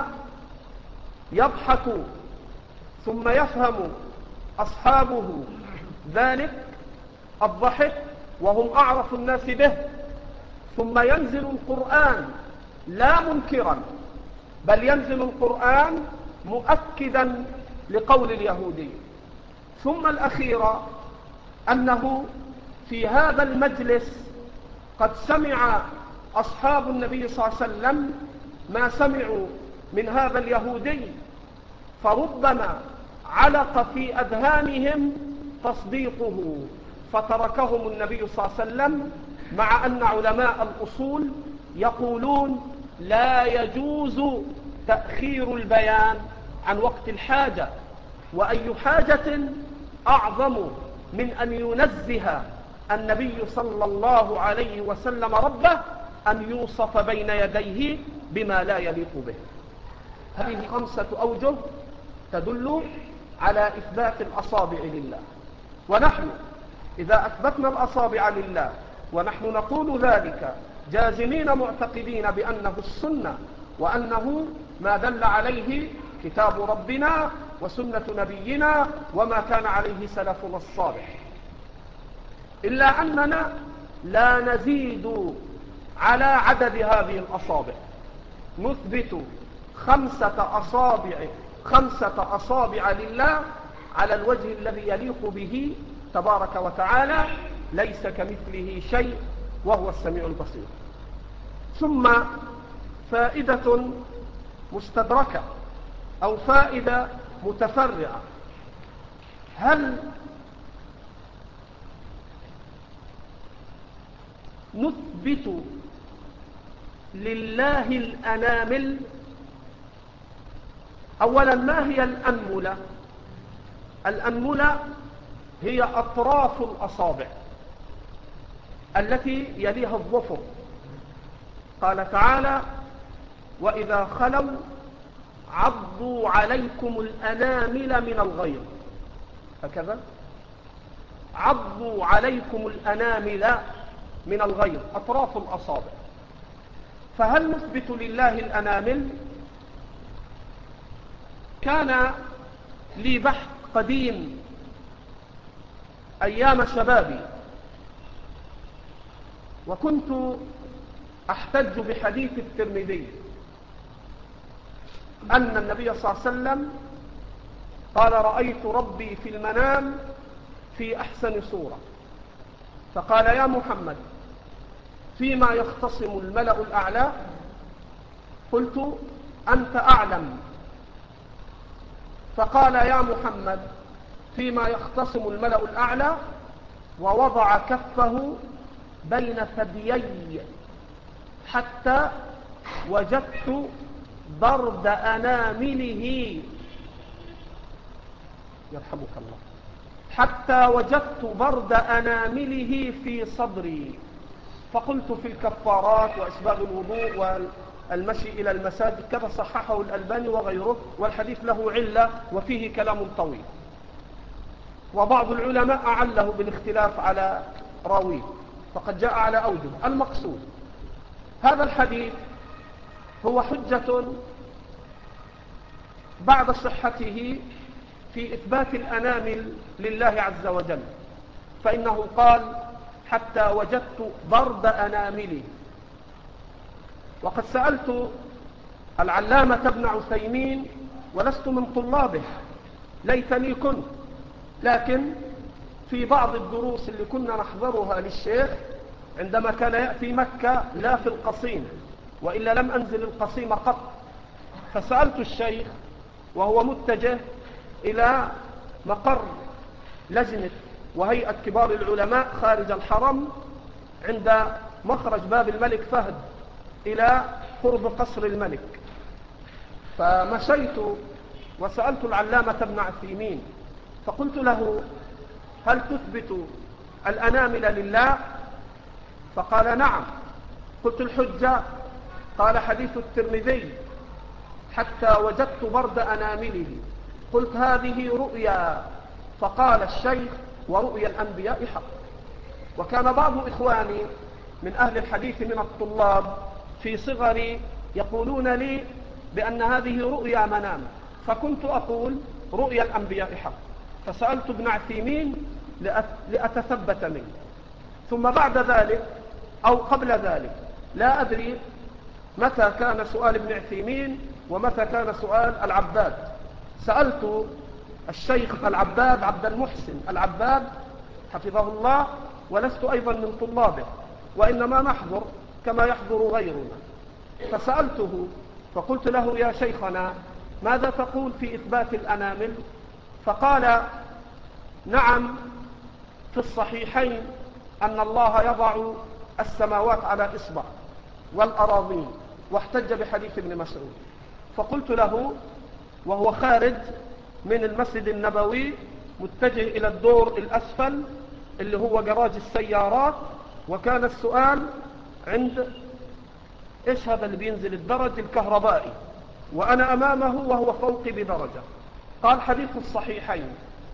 يضحك ثم يفهم أصحابه ذلك الضحك وهم أعرف الناس به، ثم ينزل القرآن لا منكرا بل ينزل القرآن مؤكدا لقول اليهودي. ثم الأخيرة أنه في هذا المجلس قد سمع أصحاب النبي صلى الله عليه وسلم ما سمعوا من هذا اليهودي، فربما علق في أذهانهم تصديقه فتركهم النبي صلى الله عليه وسلم، مع أن علماء الأصول يقولون لا يجوز تأخير البيان عن وقت الحاجة، وأي حاجة أعظم من أن ينزه النبي صلى الله عليه وسلم ربه أن يوصف بين يديه بما لا يليق به. هذه 5 أوجه تدل على إثبات الأصابع لله. ونحن إذا أثبتنا الأصابع لله ونحن نقول ذلك جازمين معتقدين بأنه السنة، وأنه ما دل عليه كتاب ربنا وسنة نبينا وما كان عليه سلفنا الصالح، إلا أننا لا نزيد على عدد هذه الأصابع، نثبت 5 أصابع 5 أصابع لله على الوجه الذي يليق به تبارك وتعالى، ليس كمثله شيء وهو السميع البصير. ثم فائدة مستدركة أو فائدة متفرعة: هل نثبت لله الأنامل؟ أولا، ما هي الأنملة؟ الأنملة هي أطراف الأصابع التي يليها الظفر. قال تعالى: وإذا خلوا عضوا عليكم الأنامل من الغيظ. هكذا عضوا عليكم الأنامل من الغيظ، أطراف الأصابع. فهل نثبت لله الأنامل؟ كان لي بحث قديم أيام شبابي، وكنت أحتج بحديث الترمذي أن النبي صلى الله عليه وسلم قال: رأيت ربي في المنام في أحسن صورة. فقال: يا محمد، فيما يختصم الملأ الأعلى؟ قلت: أنت أعلم. فقال: يا محمد، فيما يختصم الملأ الأعلى، ووضع كفه بين ثديي حتى وجدت برد أنامله، يرحمك الله، حتى وجدت برد أنامله في صدري. فقلت: في الكفارات وإسباغ الوضوء والمشي إلى المساجد، كذا صححه الألباني وغيره، والحديث له علة وفيه كلام طويل، وبعض العلماء أعله بالاختلاف على راويه، فقد جاء على أوجه. المقصود هذا الحديث هو حجة بعد صحته في إثبات الأنامل لله عز وجل، فإنه قال: حتى وجدت برد أنامله. وقد سألت العلامة ابن عثيمين ولست من طلابه، ليتني كنت، لكن في بعض الدروس اللي كنا نحضرها للشيخ عندما كان يأتي مكة، لا في القصيم، وإلا لم أنزل القصيم قط، فسألت الشيخ وهو متجه إلى مقر لجنة وهيئة كبار العلماء خارج الحرم عند مخرج باب الملك فهد إلى قرب قصر الملك. فمشيت وسألت العلامة ابن عثيمين فقلت له: هل تثبت الأنامل لله؟ فقال: نعم. قلت: الحجة؟ قال: حديث الترمذي حتى وجدت برد أنامله. قلت: هذه رؤيا. فقال الشيخ: ورؤيا الأنبياء حق. وكان بعض إخواني من أهل الحديث من الطلاب في صغري يقولون لي بأن هذه رؤيا منام، فكنت أقول: رؤيا الأنبياء حق. فسألت ابن عثيمين لأتثبت منه. ثم بعد ذلك أو قبل ذلك، لا أدري متى كان سؤال ابن عثيمين ومتى كان سؤال العباد، سألت الشيخ العباد عبد المحسن العباد حفظه الله، ولست أيضا من طلابه، وإنما نحضر كما يحضر غيرنا. فسألته فقلت له: يا شيخنا، ماذا تقول في إثبات الأنامل؟ فقال: نعم، في الصحيحين أن الله يضع السماوات على إصبع والأراضين، واحتج بحديث ابن مسعود. فقلت له وهو خارج من المسجد النبوي متجه إلى الدور الأسفل اللي هو جراج السيارات، وكان السؤال عند إيش هذا اللي بينزل الدرج الكهربائي، وأنا أمامه وهو فوقي بدرجة. قال: حديث الصحيحين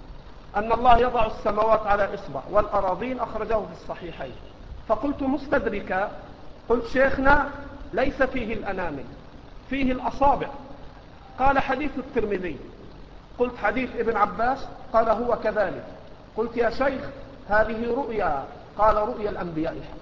أن الله يضع السماوات على إصبع والأراضين، أخرجه في الصحيحين. فقلت مستدركا، قلت: شيخنا، ليس فيه الأنامل، فيه الأصابع. قال: حديث الترمذي. قلت: حديث ابن عباس؟ قال: هو كذلك. قلت: يا شيخ، هذه رؤيا. قال: رؤيا الأنبياء حق.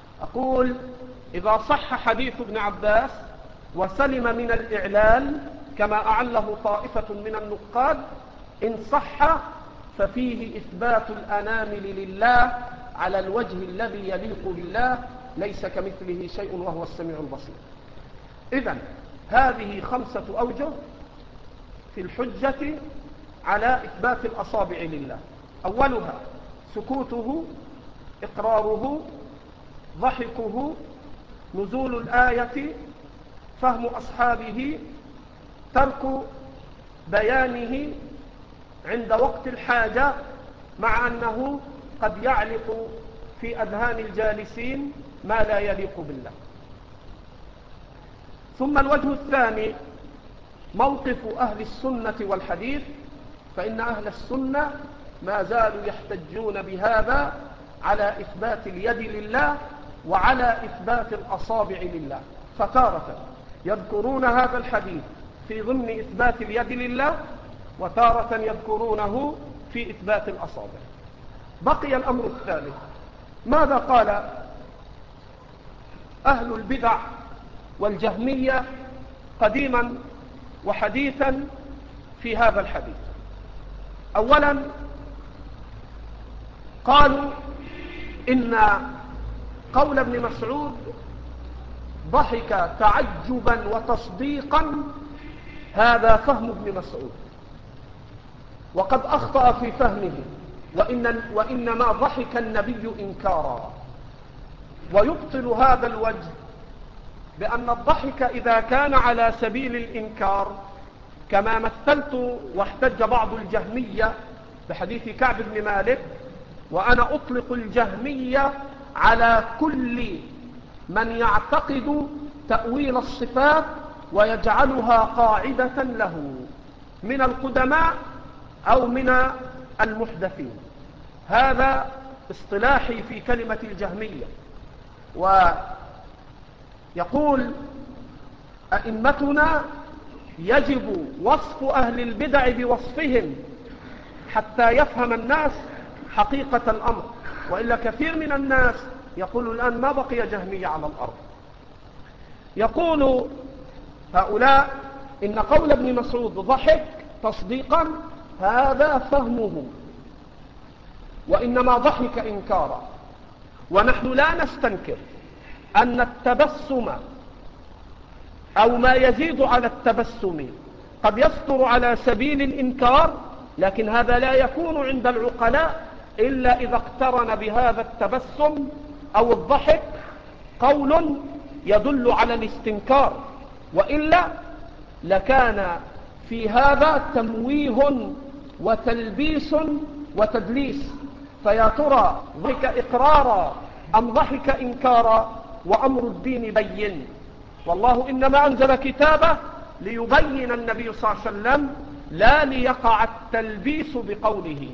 أقول: إذا صح حديث ابن عباس وسلم من الإعلال، كما أعله طائفة من النقاد إن صح ففيه إثبات الأنامل لله على الوجه الذي يليق بالله، ليس كمثله شيء وهو السميع البصير. إذن هذه 5 أوجه في الحجة على إثبات الأصابع لله. أولها سكوته، إقراره، ضحكه، نزول الآية، فهم أصحابه، ترك بيانه عند وقت الحاجة، مع أنه قد يعلق في أذهان الجالسين ما لا يليق بالله. ثم الوجه الثاني موقف أهل السنة والحديث، فإن أهل السنة ما زالوا يحتجون بهذا على إثبات اليد لله وعلى إثبات الأصابع لله، فتارة يذكرون هذا الحديث في ضمن إثبات اليد لله، وتارة يذكرونه في إثبات الأصابع. بقي الأمر الثالث، ماذا قال أهل البدع والجهمية قديما وحديثا في هذا الحديث؟ أولا قالوا إن قول ابن مسعود ضحك تعجبا وتصديقا هذا فهم ابن مسعود، وقد أخطأ في فهمه، وإنما ضحك النبي إنكارا. ويبطل هذا الوجه بأن الضحك إذا كان على سبيل الإنكار، كما مثلت واحتج بعض الجهمية بحديث كعب بن مالك، وأنا أطلق الجهمية على كل من يعتقد تأويل الصفات ويجعلها قاعدة له من القدماء أو من المحدثين. هذا اصطلاحي في كلمة الجهمية. ويقول أئمتنا يجب وصف أهل البدع بوصفهم حتى يفهم الناس حقيقة الأمر، وإلا كثير من الناس يقول الآن ما بقي جهمية على الأرض. يقول هؤلاء إن قول ابن مسعود ضحك تصديقا هذا فهمه، وإنما ضحك إنكارا. ونحن لا نستنكر أن التبسم أو ما يزيد على التبسم قد يصدر على سبيل الإنكار، لكن هذا لا يكون عند العقلاء إلا إذا اقترن بهذا التبسم أو الضحك قول يدل على الاستنكار، وإلا لكان في هذا تمويه وتلبيس وتدليس. فيا ترى ضحك إقرارا أم ضحك إنكارا؟ وأمر الدين بين، والله إنما أنزل كتابه ليبين النبي صلى الله عليه وسلم، لا ليقع التلبيس بقوله.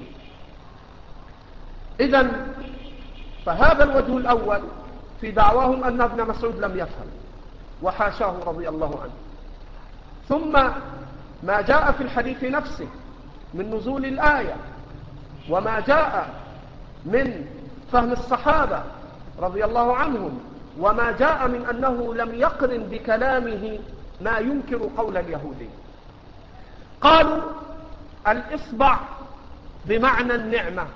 إذن فهذا الوجه الأول في دعواهم أن ابن مسعود لم يفهم، وحاشاه رضي الله عنه. ثم ما جاء في الحديث نفسه من نزول الآية، وما جاء من فهم الصحابة رضي الله عنهم، وما جاء من أنه لم يقرن بكلامه ما ينكر قول اليهودي. قالوا الإصبع بمعنى النعمة،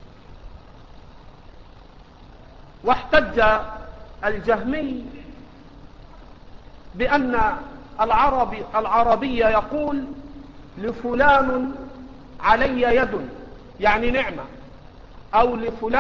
واحتج الجهمي بأن العربي يقول لفلان علي يد يعني نعمة، أو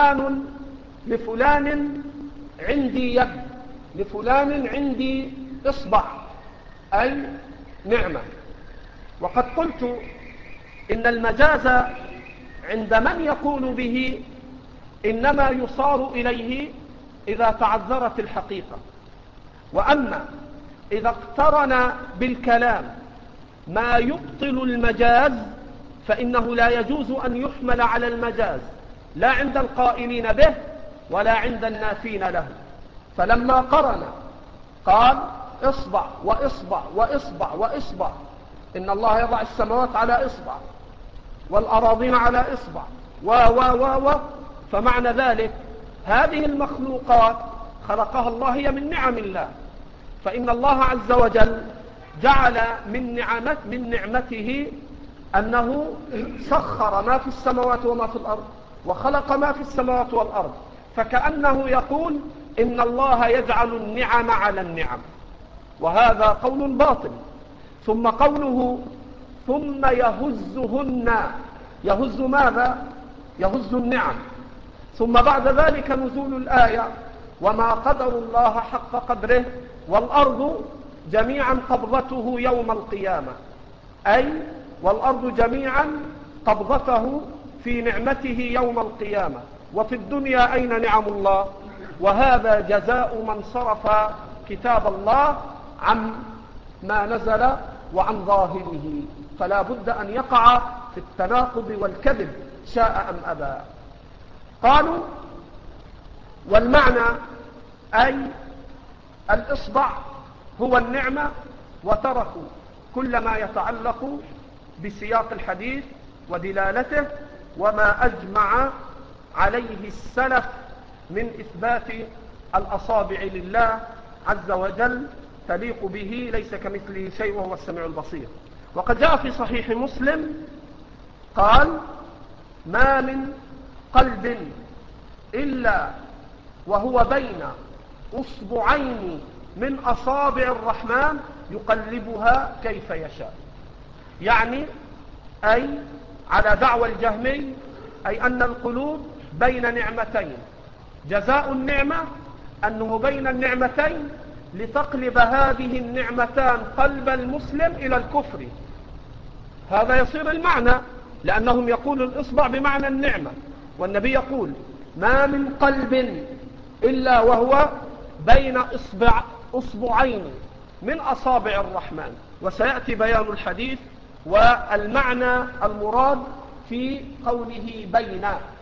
لفلان عندي يد، لفلان عندي إصبع أي نعمة. وقد قلت إن المجاز عند من يقول به إنما يصار إليه إذا تعذرت الحقيقة، وأما إذا اقترن بالكلام ما يبطل المجاز فإنه لا يجوز أن يحمل على المجاز، لا عند القائلين به ولا عند النافين له. فلما قرن قال إصبع وإصبع وإصبع وإصبع، إن الله يضع السماوات على إصبع والأراضين على إصبع و فمعنى ذلك هذه المخلوقات خلقها الله هي من نعم الله، فإن الله عز وجل جعل من نعمته أنه سخر ما في السماوات وما في الأرض وخلق ما في السماوات والأرض، فكأنه يقول إن الله يجعل النعم على النعم، وهذا قول باطل. ثم قوله ثم يهزهن، يهز ماذا؟ يهز النعم. ثم بعد ذلك نزول الآية وما قدر الله حق قدره والأرض جميعا قبضته يوم القيامة، أي والأرض جميعا قبضته في نعمته يوم القيامة. وفي الدنيا أين نعم الله؟ وهذا جزاء من صرف كتاب الله عن ما نزل وعن ظاهره، فلا بد أن يقع في التناقض والكذب شاء أم أبى. قالوا والمعنى أي الإصبع هو النعمة، وتركوا كل ما يتعلق بسياق الحديث ودلالته وما أجمع عليه السلف من إثبات الأصابع لله عز وجل تليق به، ليس كمثله شيء وهو السميع البصير. وقد جاء في صحيح مسلم قال ما من قلب إلا وهو بين أصبعين من أصابع الرحمن يقلبها كيف يشاء، يعني أي على دعوى الجهمي أي أن القلوب بين نعمتين، جزاء النعمة أنه بين النعمتين لتقلب هذه النعمتان قلب المسلم إلى الكفر. هذا يصير المعنى، لأنهم يقولوا الإصبع بمعنى النعمة، والنبي يقول ما من قلب إلا وهو بين أصبعين من أصابع الرحمن. وسيأتي بيان الحديث والمعنى المراد في قوله بين،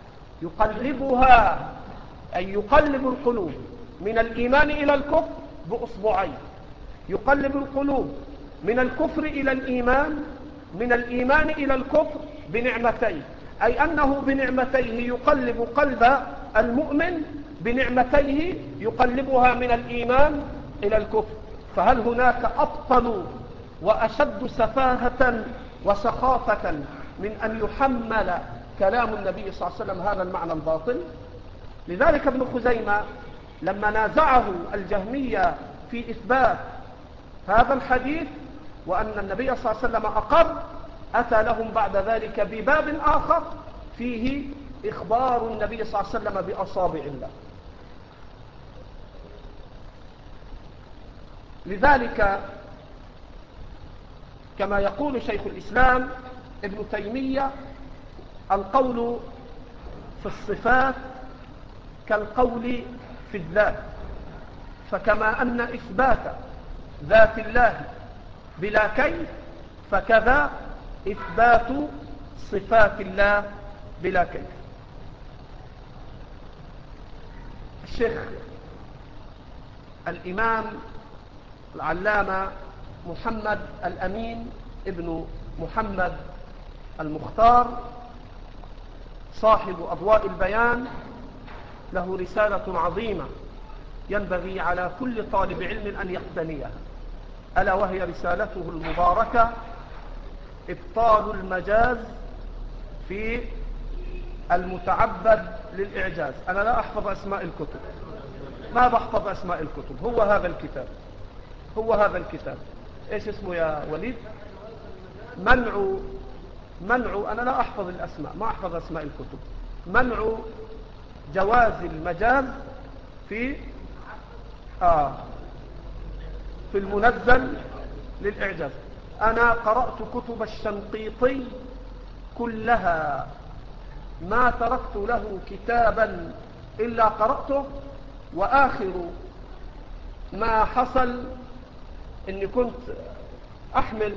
يقلبها أي يقلب القلوب من الإيمان إلى الكفر بأصبعين، يقلب القلوب من الكفر إلى الإيمان، من الإيمان إلى الكفر بنعمتين، أي أنه بنعمتيه يقلب قلب المؤمن، بنعمتيه يقلبها من الإيمان إلى الكفر. فهل هناك أبطل وأشد سفاهة وسخافة من أن يحمل كلام النبي صلى الله عليه وسلم هذا المعنى الباطل؟ لذلك ابن خزيمة لما نازعه الجهمية في إثبات هذا الحديث وأن النبي صلى الله عليه وسلم أقر، أتى لهم بعد ذلك بباب آخر فيه إخبار النبي صلى الله عليه وسلم بأصابع الله. لذلك كما يقول شيخ الإسلام ابن تيمية القول في الصفات كالقول في الذات، فكما أن إثبات ذات الله بلا كيف فكذا إثبات صفات الله بلا كيف. الشيخ الإمام العلامة محمد الأمين ابن محمد المختار صاحب أضواء البيان له رسالة عظيمة ينبغي على كل طالب علم أن يقتنيها، ألا وهي رسالته المباركة إبطال المجاز في المتعبد للإعجاز. أنا لا أحفظ أسماء الكتب، ما بحفظ أسماء الكتب، هو هذا الكتاب، هو هذا الكتاب إيش اسمه يا وليد؟ منع أنا لا أحفظ الأسماء، ما أحفظ أسماء الكتب. منع جواز المجاز في المنزل للإعجاز. أنا قرأت كتب الشنقيطي كلها، ما تركت له كتابا إلا قرأته، وآخر ما حصل إني كنت أحمل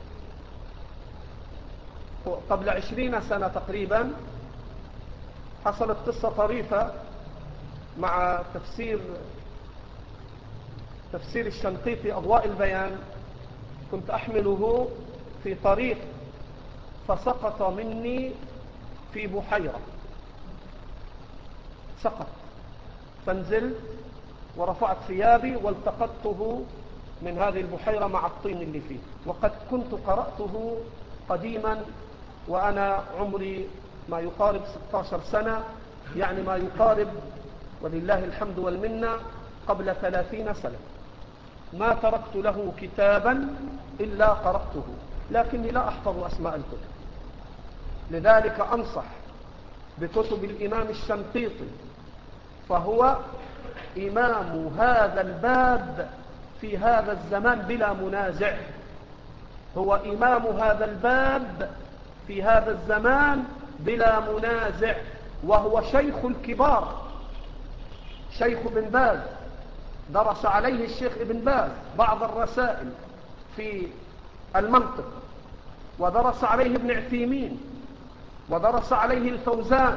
قبل 20 سنة تقريبا، حصلت قصة طريفة مع تفسير الشنقيطي أضواء البيان. كنت أحمله في طريق فسقط مني في بحيرة، سقط، فنزلت ورفعت ثيابي والتقطته من هذه البحيرة مع الطين اللي فيه. وقد كنت قرأته قديما وأنا عمري ما يقارب 16 سنة، يعني ما يقارب ولله الحمد والمنة قبل 30 سنة. ما تركت له كتابا إلا قرأته، لكني لا أحفظ أسماء الكتب. لذلك أنصح بكتب الإمام الشنقيطي، فهو إمام هذا الباب في هذا الزمان بلا منازع، هو إمام هذا الباب في هذا الزمان بلا منازع، وهو شيخ الكبار، شيخ ابن باز، درس عليه الشيخ ابن باز بعض الرسائل في المنطق، ودرس عليه ابن عثيمين، ودرس عليه الفوزان،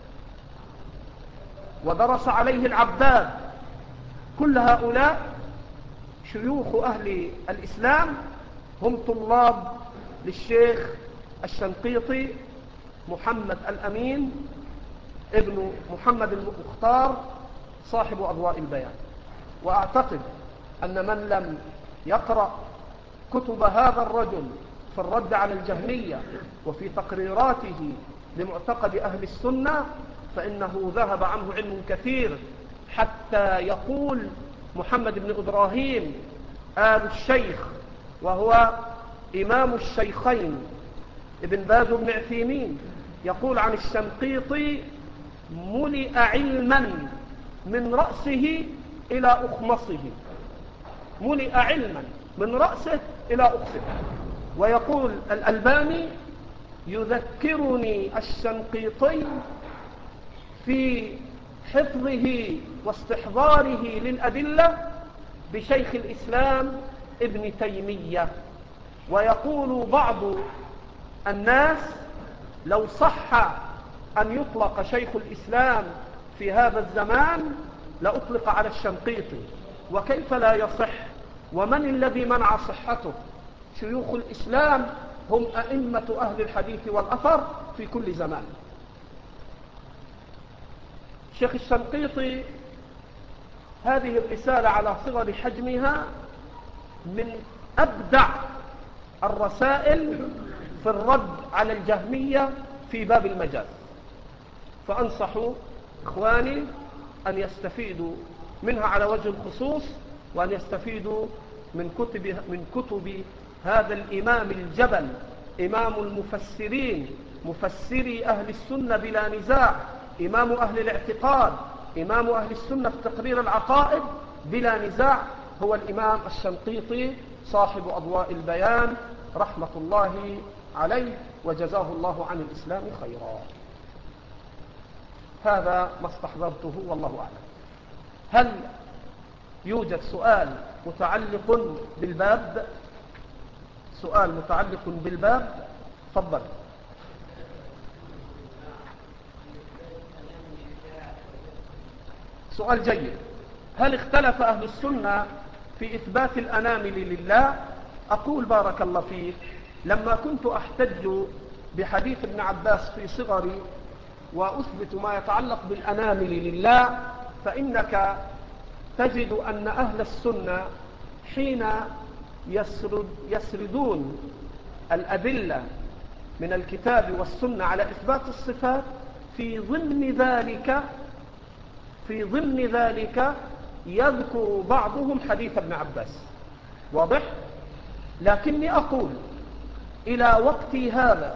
ودرس عليه العباد. كل هؤلاء شيوخ أهل الإسلام هم طلاب للشيخ الشنقيطي محمد الأمين ابن محمد المختار صاحب أضواء البيان. وأعتقد أن من لم يقرأ كتب هذا الرجل في الرد على الجهمية وفي تقريراته لمعتقد أهل السنة فإنه ذهب عنه علم كثير، حتى يقول محمد بن إبراهيم آل الشيخ، وهو إمام الشيخين ابن باز بن عثيمين، يقول عن الشنقيطي: ملئ علما من رأسه إلى أخمصه، ملئ علما من رأسه إلى أخمصه. ويقول الألباني: يذكرني الشنقيطي في حفظه واستحضاره للأدلة بشيخ الإسلام ابن تيمية. ويقول بعض الناس: لو صح أن يطلق شيخ الإسلام في هذا الزمان لأطلق على الشنقيطي، وكيف لا يصح؟ ومن الذي منع صحته؟ شيوخ الإسلام هم أئمة أهل الحديث والأثر في كل زمان. شيخ الشنقيطي هذه الرسالة على صغر حجمها من أبدع الرسائل في الرد على الجهمية في باب المجاز، فأنصح إخواني أن يستفيدوا منها على وجه الخصوص، وأن يستفيدوا من كتب هذا الإمام الجبل، إمام المفسرين، مفسري أهل السنة بلا نزاع، إمام أهل الاعتقاد، إمام أهل السنة في تقرير العقائد بلا نزاع، هو الإمام الشنقيطي صاحب أضواء البيان رحمة الله عليه، وجزاه الله عن الإسلام خيرا. هذا ما استحضرته والله أعلم. هل يوجد سؤال متعلق بالباب؟ سؤال متعلق بالباب؟ تفضل. سؤال جيد. هل اختلف أهل السنة في إثبات الأنامل لله؟ أقول بارك الله فيك، لما كنت أحتج بحديث ابن عباس في صغري وأثبت ما يتعلق بالأنامل لله، فإنك تجد أن أهل السنة حين يسردون الأدلة من الكتاب والسنة على إثبات الصفات، في ضمن ذلك يذكر بعضهم حديث ابن عباس. واضح؟ لكني أقول إلى وقتي هذا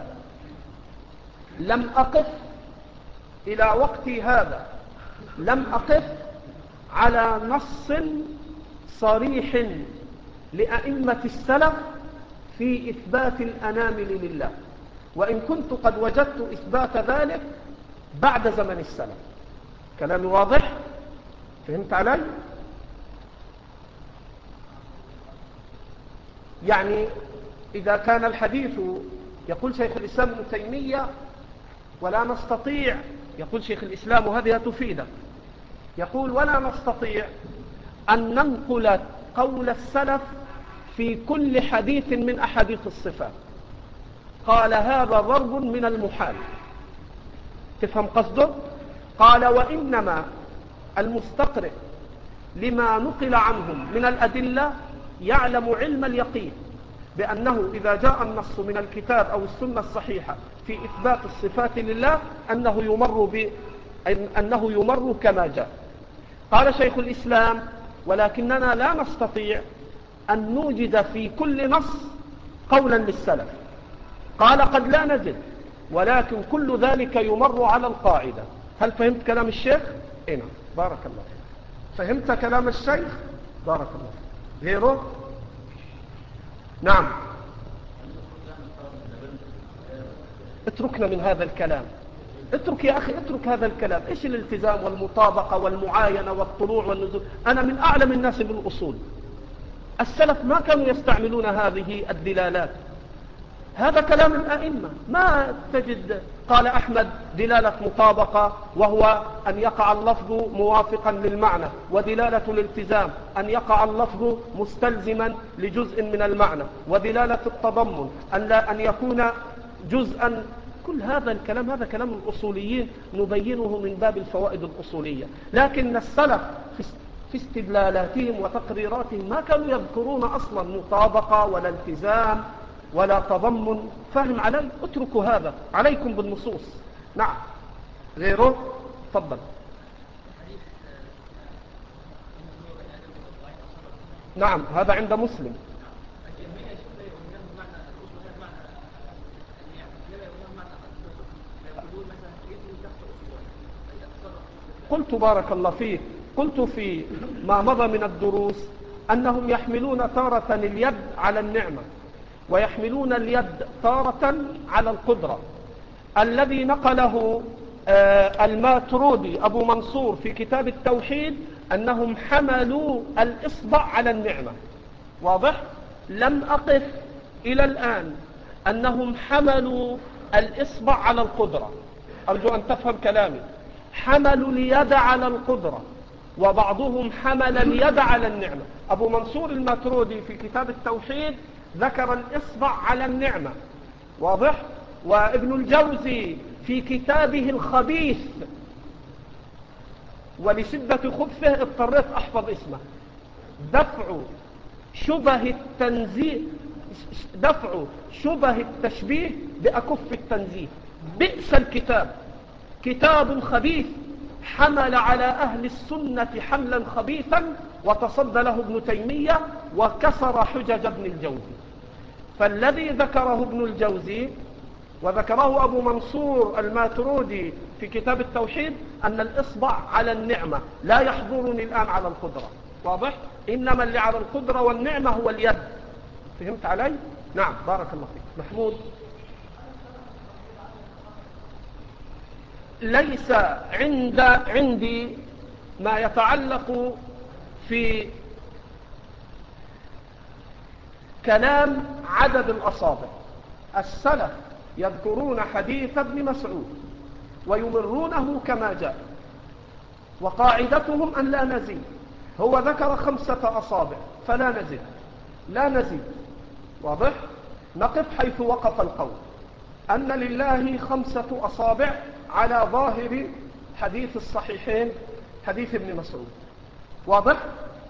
لم أقف على نص صريح لأئمة السلف في إثبات الأنامل لله، وإن كنت قد وجدت إثبات ذلك بعد زمن السلف. كلامي واضح؟ فهمت علي؟ يعني إذا كان الحديث يقول شيخ الإسلام ابن تيمية ولا نستطيع، يقول شيخ الإسلام وهذه تفيده، يقول ولا نستطيع أن ننقل قول السلف في كل حديث من أحاديث الصفات، قال هذا ضرب من المحال. تفهم قصده؟ قال وإنما المستقرئ لما نقل عنهم من الأدلة يعلم علم اليقين بأنه إذا جاء النص من الكتاب أو السنة الصحيحة في إثبات الصفات لله أنه يمر كما جاء. قال شيخ الإسلام: ولكننا لا نستطيع أن نوجد في كل نص قولا للسلف. قال: قد لا نجد، ولكن كل ذلك يمر على القاعدة. هل فهمت كلام الشيخ؟ نعم، بارك الله فيك. فهمت كلام الشيخ؟ بارك الله فيك. غيره؟ نعم. اتركنا من هذا الكلام. اترك يا أخي، اترك هذا الكلام. إيش الالتزام والمطابقة والمعاينة والطلوع والنزول؟ أنا من أعلم الناس بالأصول. السلف ما كانوا يستعملون هذه الدلالات. هذا كلام الأئمة. ما تجد قال أحمد دلالة مطابقة وهو أن يقع اللفظ موافقا للمعنى، ودلالة الالتزام أن يقع اللفظ مستلزما لجزء من المعنى، ودلالة التضمن أن يكون جزءا. كل هذا الكلام هذا كلام الأصوليين نبينه من باب الفوائد الأصولية. لكن السلف في استدلالاتهم وتقريراتهم ما كانوا يذكرون أصلا مطابقة ولا التزام ولا تضمن. فهم علي؟ اتركوا هذا، عليكم بالنصوص. نعم. غيره؟ تفضل. نعم، هذا عند مسلم. قلت بارك الله فيك، قلت في ما مضى من الدروس أنهم يحملون تارة اليد على النعمة، ويحملون اليد تارة على القدرة. الذي نقله الماترودي أبو منصور في كتاب التوحيد أنهم حملوا الإصبع على النعمة. واضح؟ لم أقف إلى الآن أنهم حملوا الإصبع على القدرة. أرجو أن تفهم كلامي. حملوا اليد على القدرة، وبعضهم حمل اليد على النعمة. أبو منصور الماترودي في كتاب التوحيد ذكر الإصبع على النعمة. واضح؟ وابن الجوزي في كتابه الخبيث، ولشدة خبثه اضطريت أحفظ اسمه، دفع شبه التشبيه بأكف التنزيه. بئس الكتاب، كتاب خبيث حمل على أهل السنة حملا خبيثا، وتصدى له ابن تيمية وكسر حجج ابن الجوزي. فالذي ذكره ابن الجوزي وذكره أبو منصور الماترودي في كتاب التوحيد أن الإصبع على النعمة، لا يحضرني الآن على القدرة. واضح؟ إنما اللي على القدرة والنعمة هو اليد. فهمت علي؟ نعم، بارك الله فيك. محمود. ليس عندي ما يتعلق في كلام عدد الأصابع. السلف يذكرون حديث ابن مسعود ويمرونه كما جاء، وقاعدتهم أن لا نزيد. هو ذكر 5 أصابع فلا نزيد، لا نزيد. واضح؟ نقف حيث وقف القول أن لله 5 أصابع على ظاهر حديث الصحيحين، حديث ابن مسعود. واضح؟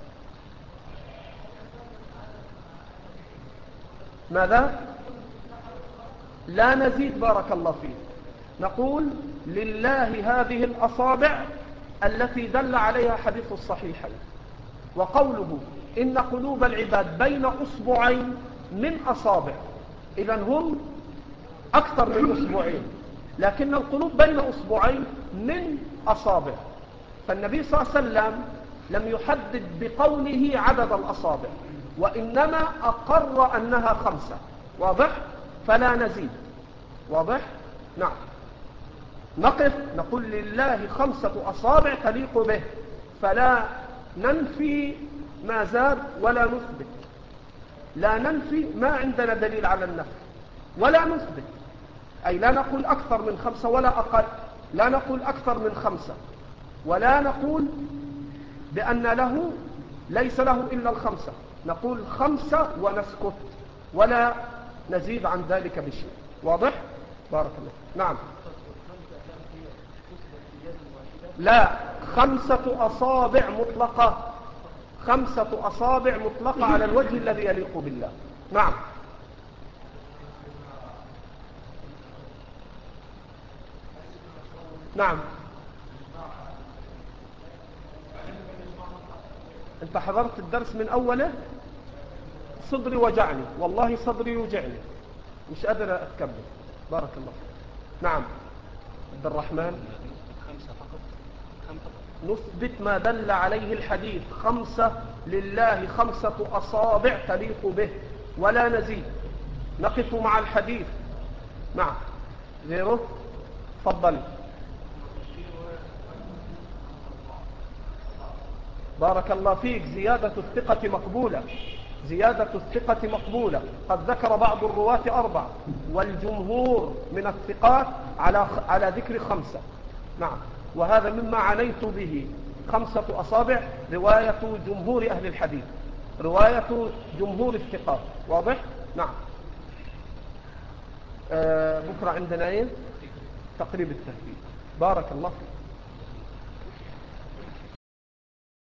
ماذا؟ لا نزيد، بارك الله فيه. نقول لله هذه الأصابع التي دل عليها حديث الصحيحين. وقوله إن قلوب العباد بين أصبعين من أصابع، إذن هم أكثر من أصبعين، لكن القلوب بين أصبعين من أصابع. فالنبي صلى الله عليه وسلم لم يحدد بقوله عدد الأصابع، وإنما أقر أنها 5. واضح؟ فلا نزيد. واضح؟ نعم. نقف نقول لله 5 أصابع تليق به، فلا ننفي ما زاد ولا نثبت. لا ننفي ما عندنا دليل على النفي، ولا نثبت، أي لا نقول أكثر من 5 ولا أقل، لا نقول أكثر من 5، ولا نقول بأن له ليس له إلا 5. نقول 5 ونسكت ولا نزيد عن ذلك بشيء. واضح؟ بارك الله. نعم. لا، 5 أصابع مطلقة، 5 أصابع مطلقة على الوجه الذي يليق بالله. نعم. نعم. انت حضرت الدرس من أوله؟ صدري وجعني، والله صدري يوجعني، مش قادر أتكبر. بارك الله فيك. نعم عبد الرحمن. 5 فقط. نثبت ما دل عليه الحديث، 5 لله، 5 أصابع تليق به ولا نزيد، نقف مع الحديث. نعم. غيره؟ تفضل. بارك الله فيك. زيادة الثقة مقبولة، زيادة الثقة مقبولة. قد ذكر بعض الرواة 4 والجمهور من الثقات على ذكر 5. نعم. وهذا مما عنيت به. 5 أصابع رواية جمهور أهل الحديث، رواية جمهور الثقات. واضح؟ نعم. بكرة عندنا ايه؟ تقريب التهذيب. بارك الله فيك.